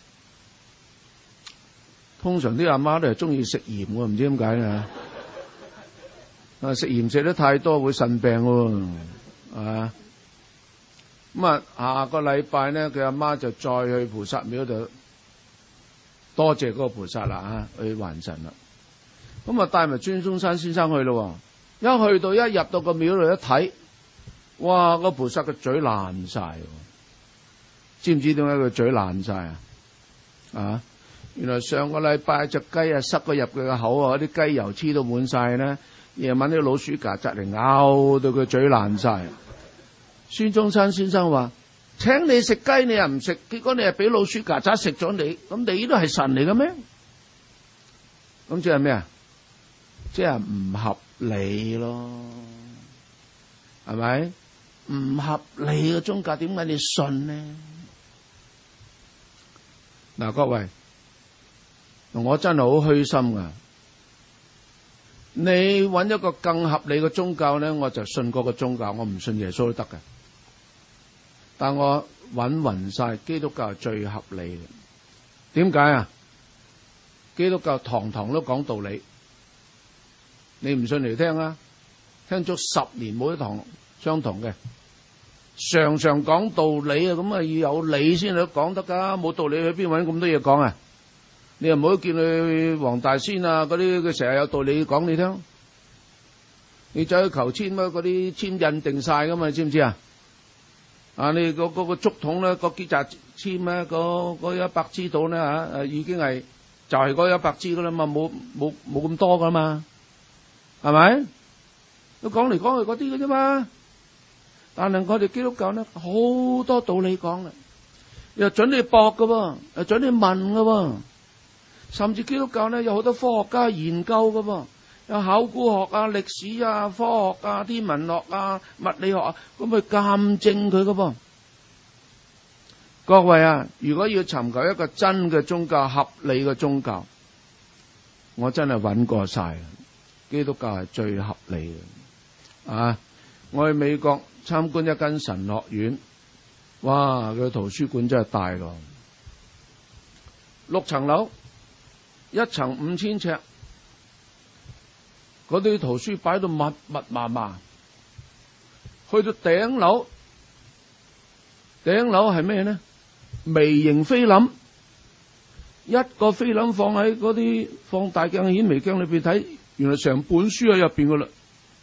通常啲阿媽都係中意食鹽喎，唔知點解啊！食鹽食得太多會腎病喎，啊！咁啊，下個禮拜呢，佢阿媽就再去菩薩廟度多謝嗰個菩薩啦，去還神啦。咁啊，帶埋孫中山先生去咯。一去到一入到個廟度一睇，哇！個菩薩個嘴爛晒，知唔知點解佢嘴爛晒啊？啊！ 原來上個禮拜隻雞啊塞咗入佢個口啊，啲雞油黐到滿晒咧，夜晚啲老鼠曱甴嚟咬到佢嘴爛晒。孫中山先生話：請你食雞，你又唔食，結果你係俾老鼠曱甴食咗你，咁你都係神嚟嘅咩？咁即係咩啊？即係唔合理咯，係咪？唔合理嘅宗教點解你信呢？嗱，各位，我真係好虛心噶。你揾一個更合理嘅宗教咧，我就信嗰個宗教，我唔信耶穌都得嘅。但我揾勻晒，基督教係最合理嘅。點解啊？基督教堂堂都講道理，你唔信嚟聽啊？聽足10年冇一堂相同嘅，常常講道理啊，咁啊要有理先至講得噶，冇道理去邊揾咁多嘢講啊？你又唔好見佢黃大仙啊嗰啲，佢成日有道理講你聽。你走去求簽嗰啲簽印定晒噶嘛？你知唔知啊？啊，你嗰個竹筒咧，嗰幾紮簽咧，嗰100支到咧嚇，已經係就係嗰100支噶啦嘛，冇咁多噶嘛，係咪？都講嚟講去嗰啲嘅啫嘛。但係我哋基督教咧好多道理講嘅，又準你駁噶喎，又準你問噶喎。甚至基督教咧有好多科學家研究噶喎，有考古學啊、歷史啊、科學啊、天文學啊、物理學啊，咁去鑑證佢噶噃。各位啊，如果要尋求一個真嘅宗教、合理嘅宗教，我真係揾過晒，基督教係最合理嘅。啊，我去美國參觀一間神學院，哇！佢圖書館真係大咯，6層樓。1層5000尺，嗰啲圖書擺到密密麻麻，去到頂樓係咩呢？微型菲林，一個菲林放喺嗰啲放大鏡、顯微鏡裏邊睇，原來成本書喺入邊噶啦。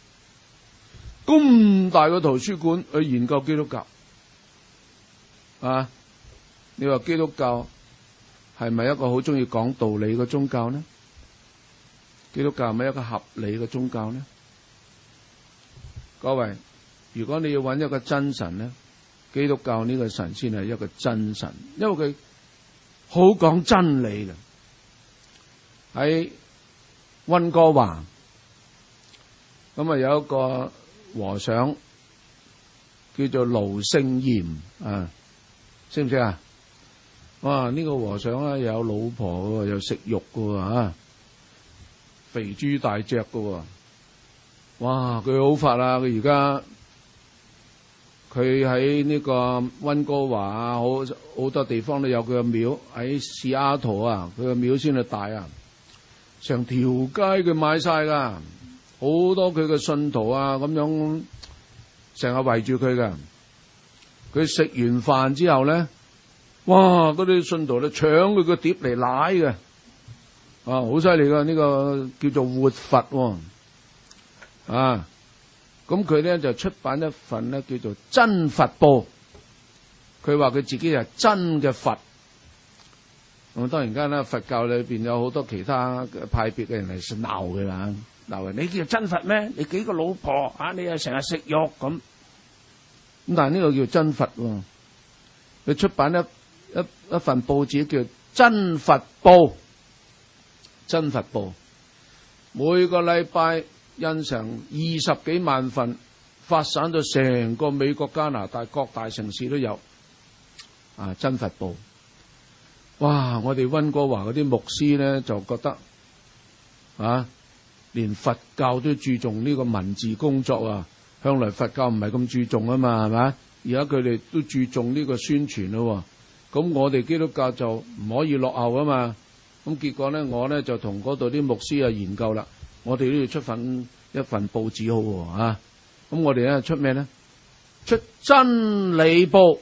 咁大個圖書館去研究基督教，啊！你話基督教係咪一個好中意講道理嘅宗教呢？基督教係咪一個合理嘅宗教呢？各位，如果你要揾一個真神呢，基督教呢個神先係一個真神，因為佢好講真理嘅。喺溫哥華咁啊，有一個和尚叫做盧聖賢啊，識唔識啊？哇！呢個和尚啊，又有老婆嘅，又食肉嘅吓，肥豬大隻嘅。哇！佢好發啊！佢而家佢喺呢個溫哥華啊，好多地方都有佢嘅廟。喺西雅圖啊，佢嘅廟先係大啊，成條街佢買晒噶，好多佢嘅信徒啊，咁樣成日圍住佢嘅。佢食完飯之後咧，哇！嗰啲信徒咧搶佢個碟嚟舐嘅，啊，好犀利噶！呢個叫做活佛，啊，咁佢咧就出版一份咧叫做《真佛報》，佢話佢自己係真嘅佛。咁當然間啦，佛教裏邊有好多其他派別嘅人嚟鬧佢啦，鬧佢，你叫真佛咩？你幾個老婆啊？你又成日食肉咁。咁但係呢個叫真佛，佢出版一份報紙叫《真佛報》，真佛報每個禮拜印成20幾萬份，發散到成個美國、加拿大各大城市都有。啊，真佛報，哇！我哋溫哥華嗰啲牧師咧就覺得，啊，連佛教都注重呢個文字工作啊，向來佛教唔係咁注重啊嘛，係咪？而家佢哋都注重呢個宣傳咯。咁我哋基督教就唔可以落後啊嘛。咁結果咧，我咧就同嗰度啲牧師啊研究啦。我哋都要出一份報紙好啊。咁我哋咧出咩咧？出真理報，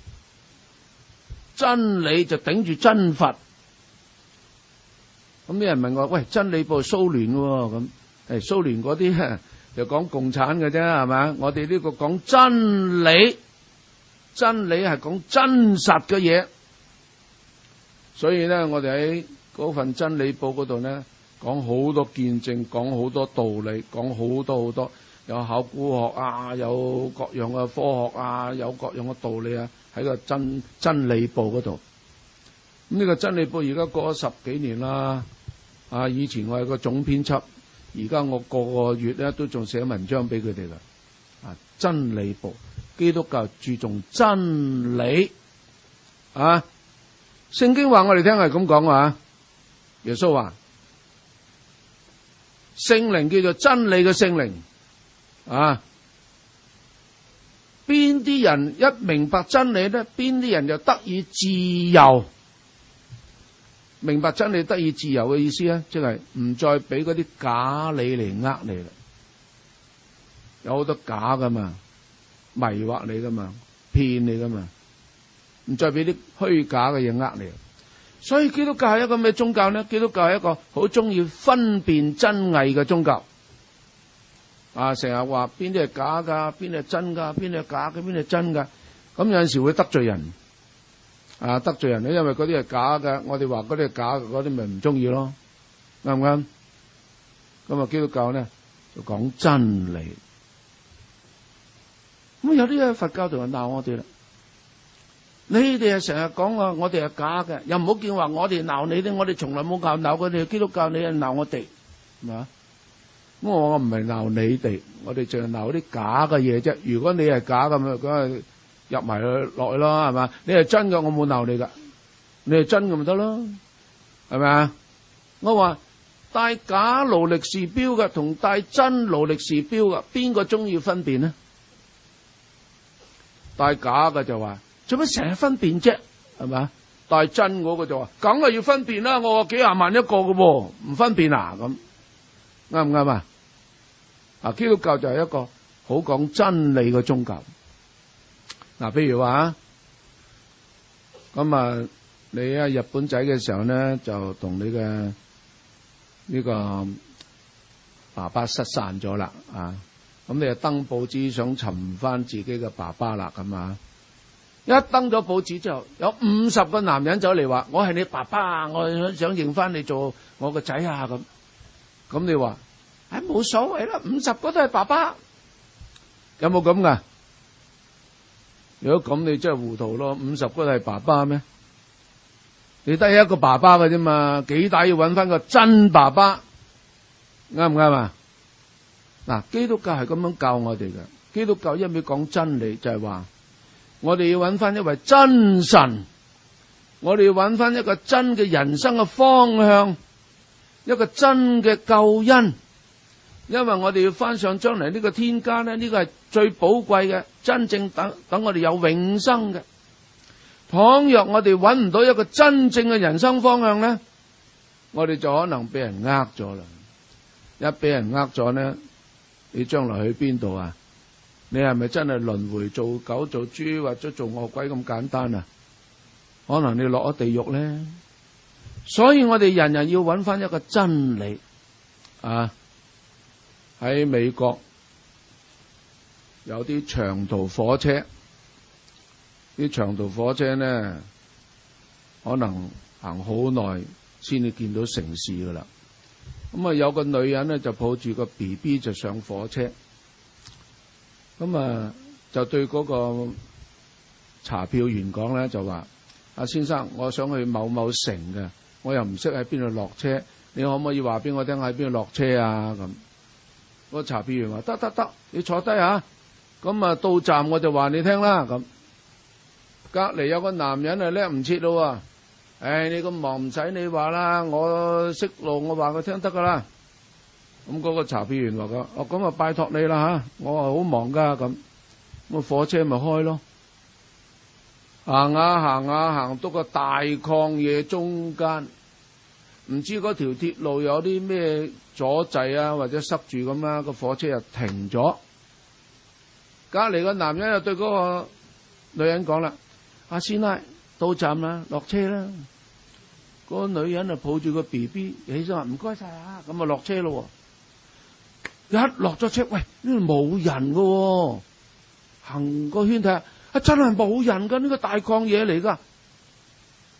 真理就頂住真佛。咁啲人問我：喂，真理報係蘇聯喎？咁蘇聯嗰啲就講共產嘅啫，係咪？我哋呢個講真理，真理係講真實嘅嘢。 所以咧，我哋喺嗰份真理報嗰度咧，講好多見證，講好多道理，講好多，有考古學啊，有各樣嘅科學啊，有各樣嘅道理啊，喺個真理報嗰度。咁呢個真理報而家過咗10幾年啦。啊，以前我係個總編輯，而家我個月咧都仲寫文章俾佢哋噶。啊，真理報，基督教注重真理。啊，聖經話我哋聽係咁講啊。耶穌話聖靈叫做真理嘅聖靈。啊，邊啲人一明白真理咧，邊啲人就得以自由。明白真理得以自由嘅意思咧，即係唔再俾嗰啲假理嚟呃你啦。有好多假噶嘛，迷惑你噶嘛，騙你噶嘛，唔再俾啲虛假嘅嘢呃你。所以基督教係一個咩宗教咧？基督教係一個好中意分辨真偽嘅宗教。啊，成日話邊啲係假噶，邊啲係真噶，邊啲係假嘅，邊啲係真噶。咁有陣時會得罪人。啊，得罪人咧，因為嗰啲係假嘅，我哋話嗰啲係假嘅，嗰啲咪唔中意咯，啱唔啱？咁啊，基督教咧就講真理。咁有啲喺佛教徒就鬧我哋啦，你哋係成日講啊，我哋係假嘅，又唔好見話我哋鬧你哋，我哋從來冇鬧佢哋。基督教你係鬧我哋，係嘛？咁我唔係鬧你哋，我哋淨係鬧啲假嘅嘢啫。如果你係假咁啊，梗係入埋去落去咯，係嘛？你係真嘅，我冇鬧你噶。你係真嘅咪得咯，係咪啊？我話帶假勞力士錶嘅同帶真勞力士錶嘅，邊個中意分辨呢？帶假嘅就話做乜成日分辨啫，係咪？帶真嗰個就話梗係要分辨啦，我幾廿萬一個嘅喎，唔分辨啊？咁啱唔啱啊？啊，基督教就係一個好講真理嘅宗教。嗱，譬如話咁啊，你喺日本仔嘅時候咧，就同你嘅呢個爸爸失散咗啦，啊，咁你就登報紙想尋翻自己嘅爸爸啦，咁啊，一登咗報紙之後，有50個男人走嚟話：我係你爸爸，我想認翻你做我個仔啊！咁你話冇所謂啦，50個都係爸爸，有冇咁噶？如果咁你真係糊塗咯，50個都係爸爸咩？你得一個爸爸嘅啫嘛，幾大要揾翻個真爸爸，啱唔啱啊？嗱，基督教係咁樣教我哋嘅。基督教一味講真理，就係話我哋要揾翻一位真神，我哋要揾翻一個真嘅人生嘅方向，一個真嘅救恩。因為我哋要翻上將來呢個天家咧，呢個係最寶貴嘅，真正等我哋有永生嘅。倘若我哋揾唔到一個真正嘅人生方向咧，我哋就可能俾人呃咗啦。一俾人呃咗咧，你將來去邊度啊？你係咪真係輪迴做狗做豬或者做惡鬼咁簡單啊？可能你落咗地獄咧。所以我哋人人要揾翻一個真理啊！喺美國有啲長途火車，啲長途火車咧可能行好耐先至見到城市噶啦。咁啊，有個女人咧就抱住個 BB 就上火車，咁啊就對嗰個查票員講咧，就話：阿先生，我想去某某城嘅，我又唔識喺邊度落車，你可唔可以話俾我聽喺邊度落車啊？咁個查票員話：得，你坐低啊。咁啊到站我就話你聽啦。咁隔籬有個男人啊叻唔切咯。你咁忙唔使你話啦，我識路，我話佢聽得噶啦。咁嗰個查票員話佢：咁啊拜託你啦吓，我啊好忙噶。咁火車咪開咯。行到個大曠野中間，唔知嗰條鐵路有啲咩阻滯啊，或者塞住咁啊，個火車又停咗。隔籬個男人又對嗰個女人講啦：阿師奶，到站啦，落車啦。嗰個女人啊抱住個 BB 起身話：唔該晒啊，咁啊落車咯。一落咗車，喂，呢度冇人噶，行個圈睇下，真係冇人噶，呢個大曠野嚟噶。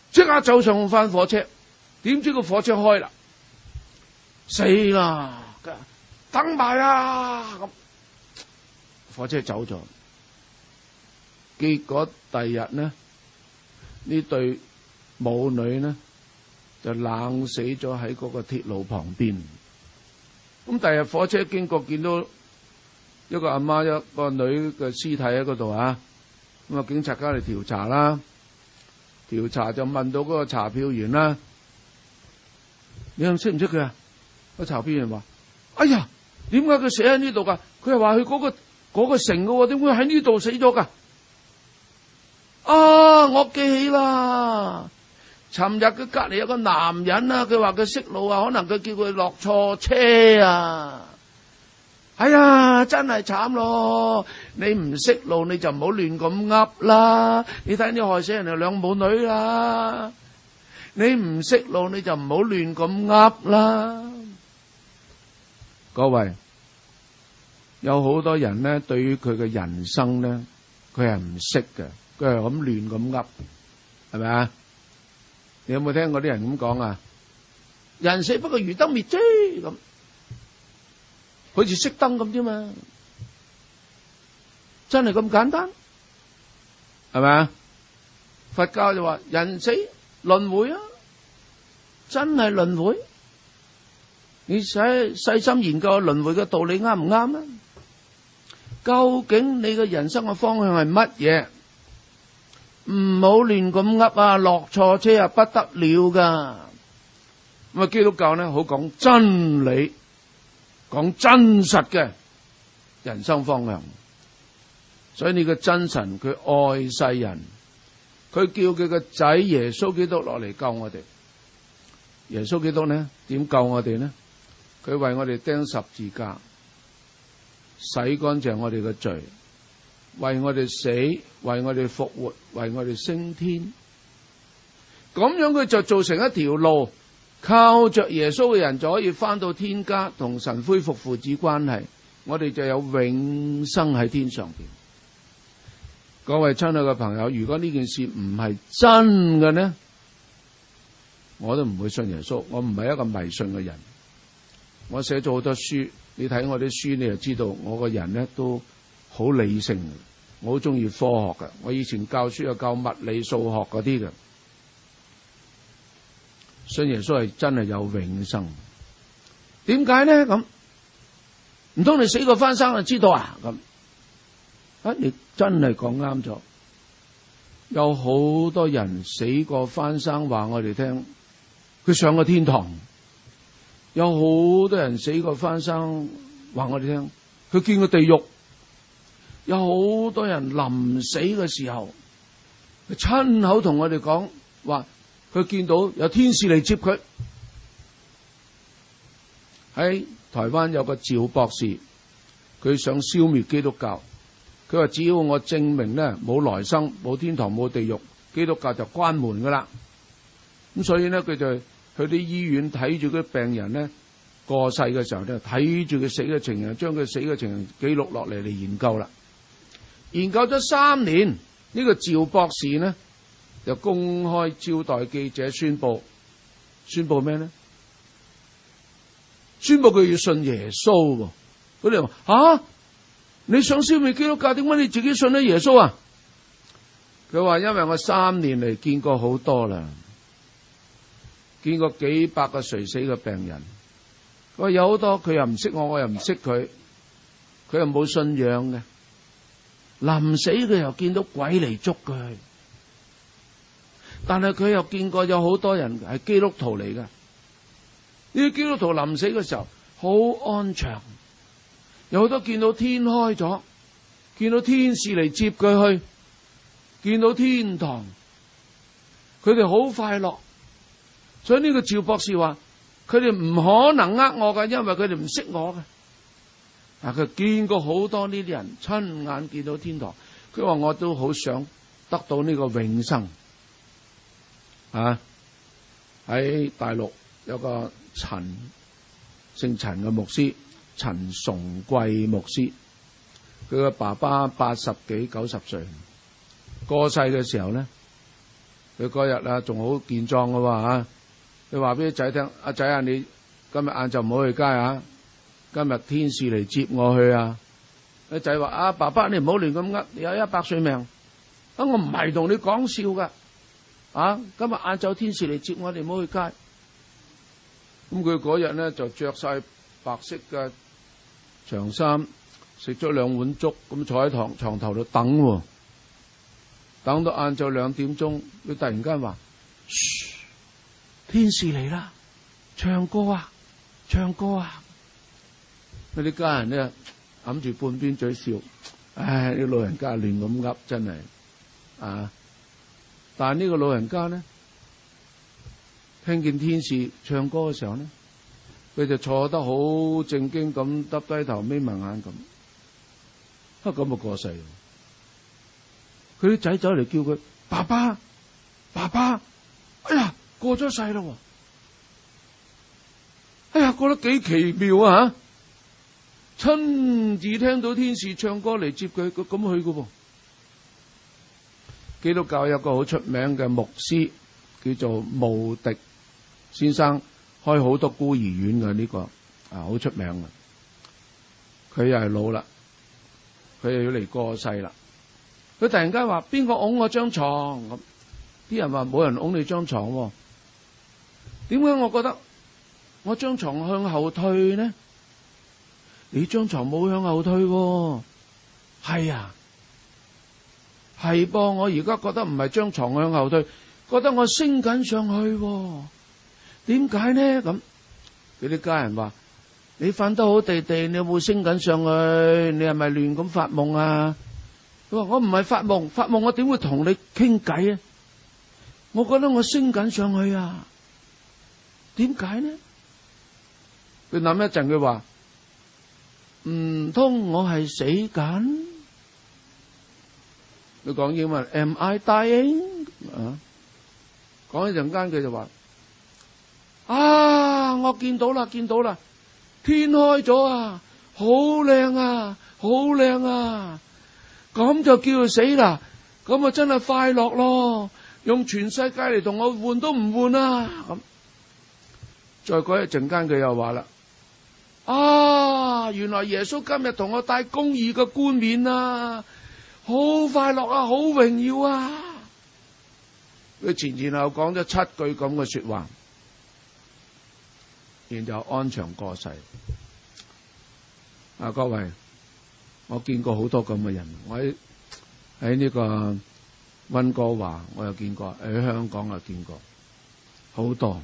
即刻走上翻火車，點知個火車開啦，死啦！等埋啊！咁火車走咗，結果第二日呢，呢對母女呢就冷死咗喺嗰個鐵路旁邊。咁第二日火車經過，見到一個阿媽一個女嘅屍體喺嗰度啊！咁啊，警察家嚟調查啦，調查就問到嗰個查票員啦，你識唔識佢啊？個查票員話：哎呀，點解佢死喺呢度噶？佢係話去嗰個城噶，點會喺呢度死咗噶？啊，我記起啦，尋日佢隔籬有個男人啊，佢話佢識路啊，可能佢叫佢落錯車啊。哎呀，真係慘咯！你唔識路你就唔好亂咁噏啦。你睇你害死人哋兩母女啦。你唔識路你就唔好亂咁噏啦。各位，有好多人呢，對於佢嘅人生呢，佢係唔識嘅，佢係咁亂咁噏，係咪啊？你有冇聽過啲人咁講啊？人死不過如燈滅啫，咁好似熄燈咁啫嘛，真係咁簡單，係咪啊？佛教就話人死輪迴啊，真係輪迴。你細心研究輪迴嘅道理啱唔啱啊？究竟你嘅人生嘅方向係乜嘢？唔好亂咁噏啊，落錯車啊不得了噶。咁啊，基督教呢好講真理，講真實嘅人生方向。所以你嘅真神佢愛世人，佢叫佢個仔耶穌基督落嚟救我哋。耶穌基督呢點救我哋呢？佢為我哋釘十字架，洗乾淨我哋嘅罪，為我哋死，為我哋復活，為我哋升天。咁樣佢就造成一條路，靠着耶穌嘅人就可以翻到天家，同神恢復父子關係。我哋就有永生喺天上邊。各位親愛嘅朋友，如果呢件事唔係真嘅呢，我都唔會信耶穌。我唔係一個迷信嘅人。我寫咗好多書，你睇我啲書，你就知道我個人呢都好理性嘅，我好中意科學嘅。我以前教書又教物理、數學嗰啲嘅。信耶穌係真係有永生。點解呢？咁唔通你死過翻生就知道啊？咁啊，你真係講啱咗。有好多人死過翻生，話我哋聽，佢上過天堂。有好多人死過翻生，話我哋聽，佢見過地獄。有好多人臨死嘅時候，佢親口同我哋講話，佢見到有天使嚟接佢。喺台灣有個趙博士，佢想消滅基督教。佢話只要我證明呢冇來生、冇天堂、冇地獄，基督教就關門噶啦。咁所以呢，佢就去啲醫院睇住啲病人呢過世嘅時候咧，睇住佢死嘅情形，將佢死嘅情形記錄落嚟研究啦。研究咗3年，呢個趙博士呢就公開招待記者宣布咩呢？宣布佢要信耶穌。佢哋話：吓，你想消滅基督教，點解你自己信咗耶穌啊？佢話：因為我3年嚟見過好多啦，見過幾百個垂死嘅病人。佢話有好多佢又唔識我，我又唔識佢，佢又冇信仰嘅。臨死佢又見到鬼嚟捉佢，但係佢又見過有好多人係基督徒嚟嘅。呢啲基督徒臨死嘅時候好安詳，有好多見到天開咗，見到天使嚟接佢去，見到天堂，佢哋好快樂。所以呢個趙博士話：佢哋唔可能呃我㗎，因為佢哋唔識我嘅。嗱，佢見過好多呢啲人，親眼見到天堂。佢話我都好想得到呢個永生。喺大陸有個姓陳嘅牧師，陳崇貴牧師，佢嘅爸爸80幾90歲，過世嘅時候呢， 佢嗰日啊仲好健壯噶喎嚇，佢話俾啲仔聽：阿仔啊，你今日晏晝唔好去街啊！今日天使嚟接我去啊！啲仔話：啊，爸爸你唔好亂咁噏，你有100歲命。啊，我唔係同你講笑噶。啊，今日晏晝天使嚟接我，你唔好去街。咁佢嗰日呢，就着晒白色嘅長衫，食咗2碗粥，咁坐喺床頭度等喎。等到晏晝2點鐘，佢突然間話：噓，天使嚟啦，唱歌啊，唱歌啊！嗰啲家人呢，揞住半邊嘴笑，唉，啲老人家亂咁噏，真係啊！但係呢個老人家呢，聽見天使唱歌嘅時候呢，佢就坐得好正經咁，耷低頭眯埋眼咁，咁就過世。佢啲仔走嚟叫佢：爸爸，爸爸！哎呀，過咗世啦！哎呀，覺得幾奇妙啊！親自聽到天使唱歌嚟接佢，佢咁去噶噃。基督教有個好出名嘅牧師叫做慕迪先生，開好多孤兒院嘅呢個啊，好出名嘅。佢又係老啦，佢又要嚟過世啦。佢突然間話：邊個拱我張床？咁啲人話冇人拱你張床喎。點解我覺得我張床向後退呢？你張床冇向後退喎。係啊，係噃。我而家覺得唔係張床向後退，覺得我升緊上去喎。點解呢？咁佢啲家人話：你瞓得好地地，你有冇升緊上去？你係咪亂咁發夢啊？佢話：我唔係發夢，發夢我點會同你傾偈啊？我覺得我升緊上去啊。點解呢？佢諗一陣，佢話：唔通我係死緊？佢講英文 ，Am I dying？ 啊，講一陣間佢就話：啊，我見到啦，見到啦，天開咗啊，好靚啊，好靚啊！咁就叫佢死啦，咁啊真係快樂咯！用全世界嚟同我換都唔換啊！咁再過一陣間，佢又話啦：啊，原來耶穌今日同我戴公義嘅冠冕啊，好快樂啊，好榮耀啊！佢前後講咗7句咁嘅說話，然後安詳過世。啊，各位，我見過好多咁嘅人，我喺呢個溫哥華我又見過，喺香港又見過好多。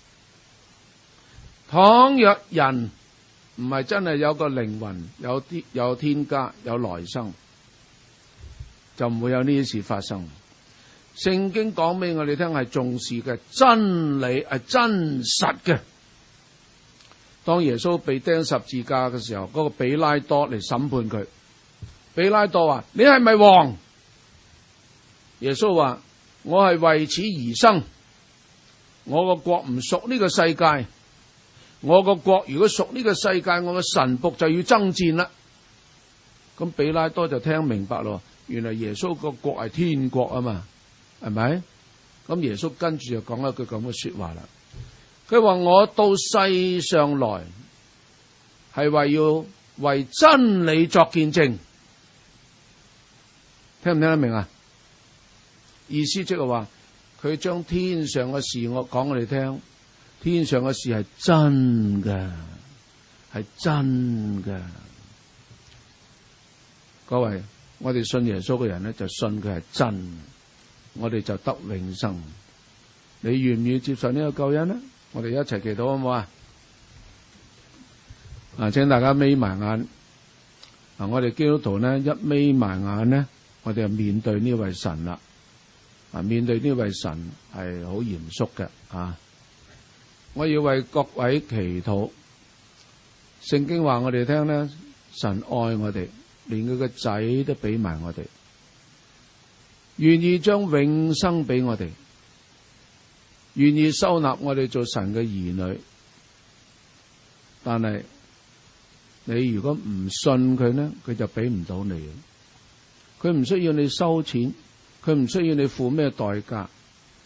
倘若人唔係真係有個靈魂，有天家，有來生，就唔會有呢啲事發生。聖經講俾我哋聽係重視嘅真理，係真實嘅。當耶穌被釘十字架嘅時候，嗰個比拉多嚟審判佢。比拉多話：你係咪王？耶穌話：我係為此而生，我個國唔屬呢個世界。我個國如果屬呢個世界，我嘅臣僕就要爭戰啦。咁比拉多就聽明白咯，原來耶穌個國係天國啊嘛，係咪？咁耶穌跟住就講一句咁嘅說話啦。佢話：我到世上來係要為真理作見證。聽唔聽得明啊？意思即係話，佢將天上嘅事我講我哋聽，天上嘅事係真嘅，係真嘅。各位，我哋信耶穌嘅人咧，就信佢係真，我哋就得永生。你願唔願意接受呢個救恩呢？我哋一齊祈禱好唔好啊？請大家眯埋眼。我哋基督徒呢，一眯埋眼呢，我哋就面對呢位神啦。面對呢位神係好嚴肅嘅啊！我要為各位祈禱。聖經話我哋聽呢，神愛我哋，連佢個仔都俾埋我哋，願意將永生俾我哋，願意收納我哋做神嘅兒女。但係你如果唔信佢呢，佢就俾唔到你。佢唔需要你收錢，佢唔需要你付咩代價，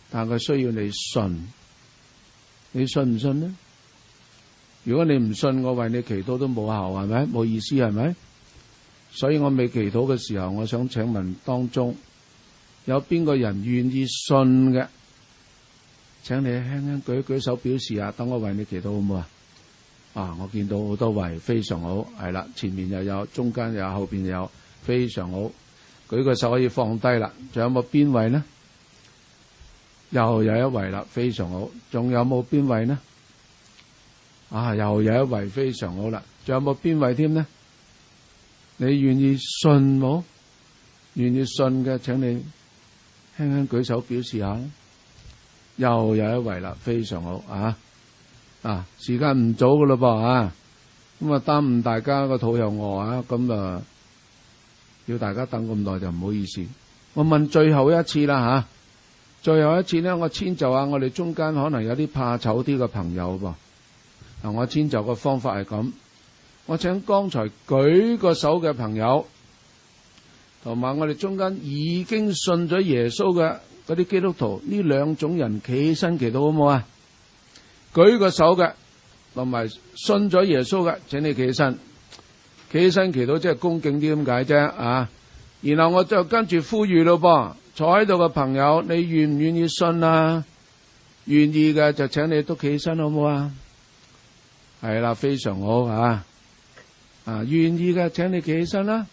但佢需要你信。你信唔信呢？如果你唔信，我為你祈禱都冇效，係咪？冇意思，係咪？所以我未祈禱嘅時候，我想請問當中有邊個人願意信嘅？請你輕輕舉一舉手表示啊，等我為你祈禱好唔好啊？啊，我見到好多位，非常好，係啦，前面又有，中間又有，後邊又有，非常好。舉個手可以放低啦。仲有冇邊位呢？又有一位啦，非常好。仲有冇邊位呢？啊，又有一位，非常好啦。仲有冇邊位添呢？你願意信冇？願意信嘅，請你輕輕舉手表示下。又有一位啦，非常好啊！啊，時間唔早噶咯噃啊，咁啊耽誤大家個肚又餓啊，咁啊要大家等咁耐就唔好意思。我問最後一次啦吓，最後一次呢，我遷就下我哋中間可能有啲怕醜啲嘅朋友噃。嗱，我遷就嘅方法係咁，我請剛才舉個手嘅朋友，同埋我哋中間已經信咗耶穌嘅嗰啲基督徒，呢兩種人企起身祈禱好唔好啊？舉個手嘅，同埋信咗耶穌嘅，請你企起身。企起身祈禱即係恭敬啲咁解啫啊！然後我就跟住呼籲咯噃，坐喺度嘅朋友，你願唔願意信啊？願意嘅就請你都企起身好唔好啊？係啦，非常好啊！啊，願意嘅請你企起身啦。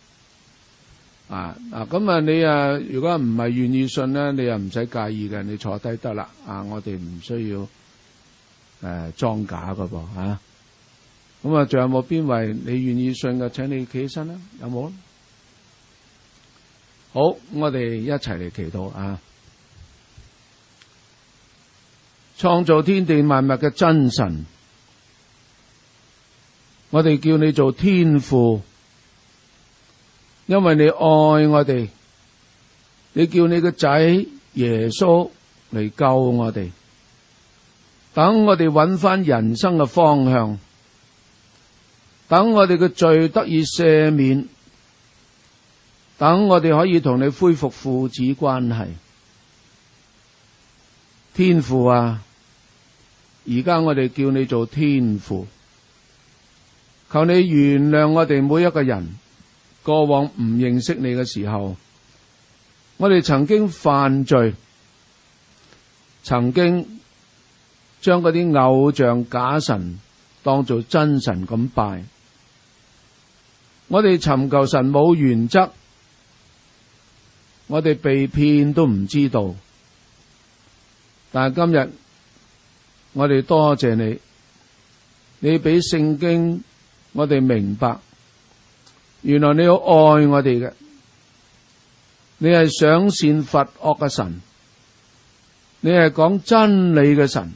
咁你如果唔係願意信咧，你又唔使介意嘅，你坐低得啦。我哋唔需要裝假噶噃啊。咁啊，仲有冇邊位你願意信嘅，請你企起身啦？有冇？好，我哋一齊嚟祈禱啊！創造天地萬物嘅真神，我哋叫你做天父。因為你愛我哋，你叫你個仔耶穌嚟救我哋，等我哋揾翻人生嘅方向，等我哋嘅罪得以赦免，等我哋可以同你恢復父子關係。天父啊，而家我哋叫你做天父，求你原諒我哋每一個人。過往唔認識你嘅時候，我哋曾經犯罪，曾經將嗰啲偶像假神當做真神咁拜。我哋尋求神冇原則，我哋被騙都唔知道。但係今日我哋多謝你，你俾聖經我哋明白。原來你好愛我哋嘅，你係賞善罰惡嘅神，你係講真理嘅神。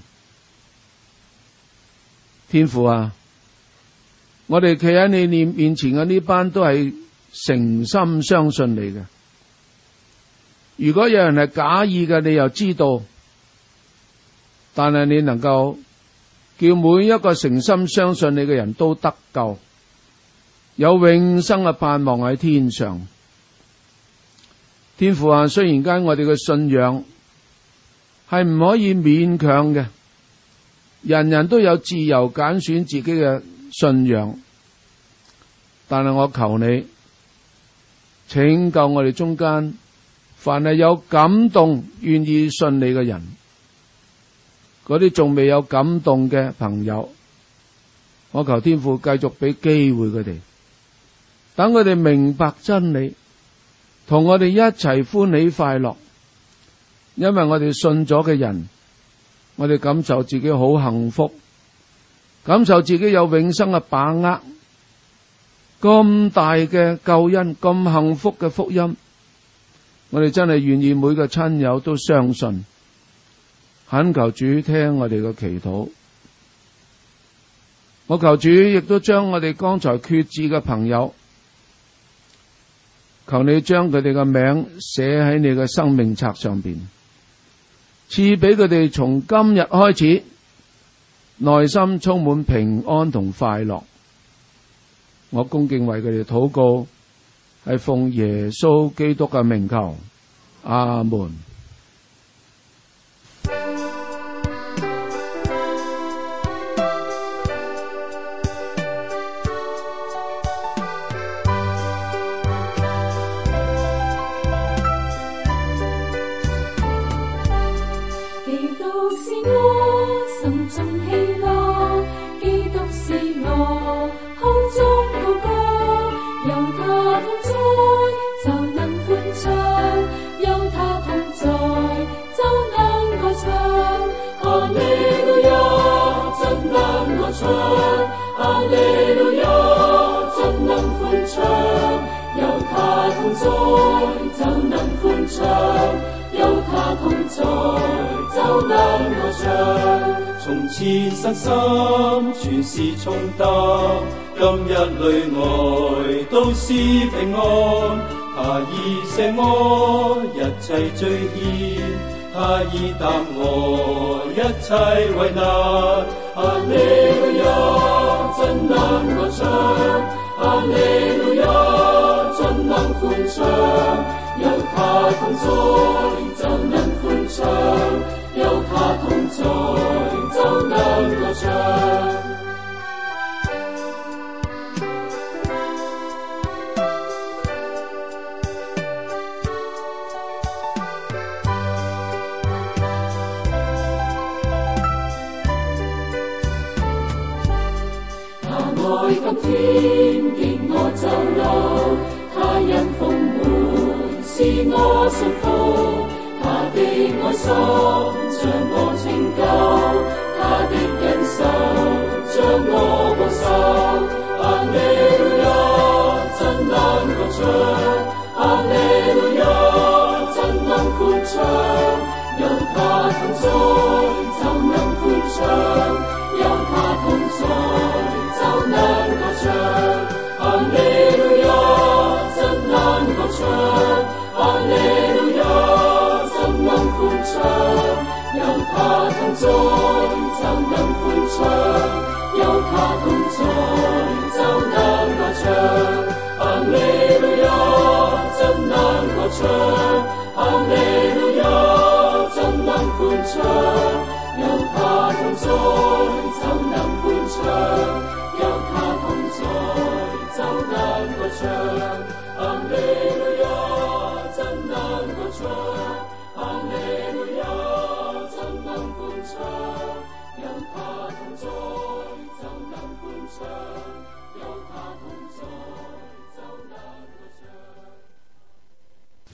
天父啊，我哋企喺你面前嘅呢班都係誠心相信你嘅。如果有人係假意嘅，你又知道，但係你能夠叫每一個誠心相信你嘅人都得救，有永生嘅盼望喺天上。天父啊，雖然間我哋嘅信仰係唔可以勉強嘅，人人都有自由揀選自己嘅信仰，但係我求你拯救我哋中間凡係有感動願意信你嘅人，嗰啲仲未有感動嘅朋友，我求天父繼續俾機會佢哋，等佢哋明白真理，同我哋一齊歡喜快樂。因為我哋信咗嘅人，我哋感受自己好幸福，感受自己有永生嘅把握。咁大嘅救恩，咁幸福嘅福音，我哋真係願意每個親友都相信。懇求主聽我哋嘅祈禱，我求主亦都將我哋剛才決志嘅朋友，求你將佢哋嘅名寫喺你嘅生命冊上邊，賜俾佢哋從今日開始內心充滿平安同快樂。我恭敬為佢哋禱告，係奉耶穌基督嘅名求，阿門。 同在就能歡暢，有他同在就能歌唱。 從前身心全是重擔，今日裏外都是平安。他已捨我一切罪愆，他已擔我一切為難。哈利路亞，怎能歌唱？哈利路亞，怎能歡暢？有他同在就能歡暢，有他同在就能歌唱。愛今天經我走路，他因豐滿使我信服，他的愛心將我拯救，他的恩手將我保守。哈利路亞，怎能歌唱？哈利路亞，怎能歡暢？有他同在就能歡暢，有他同在就能歌唱。哈利路亞，怎能歌唱？哈利路亞，怎能歡暢？有他同在就能歡暢，有他同在就能歌唱。哈利路亞，怎能歌唱？哈利路亞，怎能歡暢？有他同在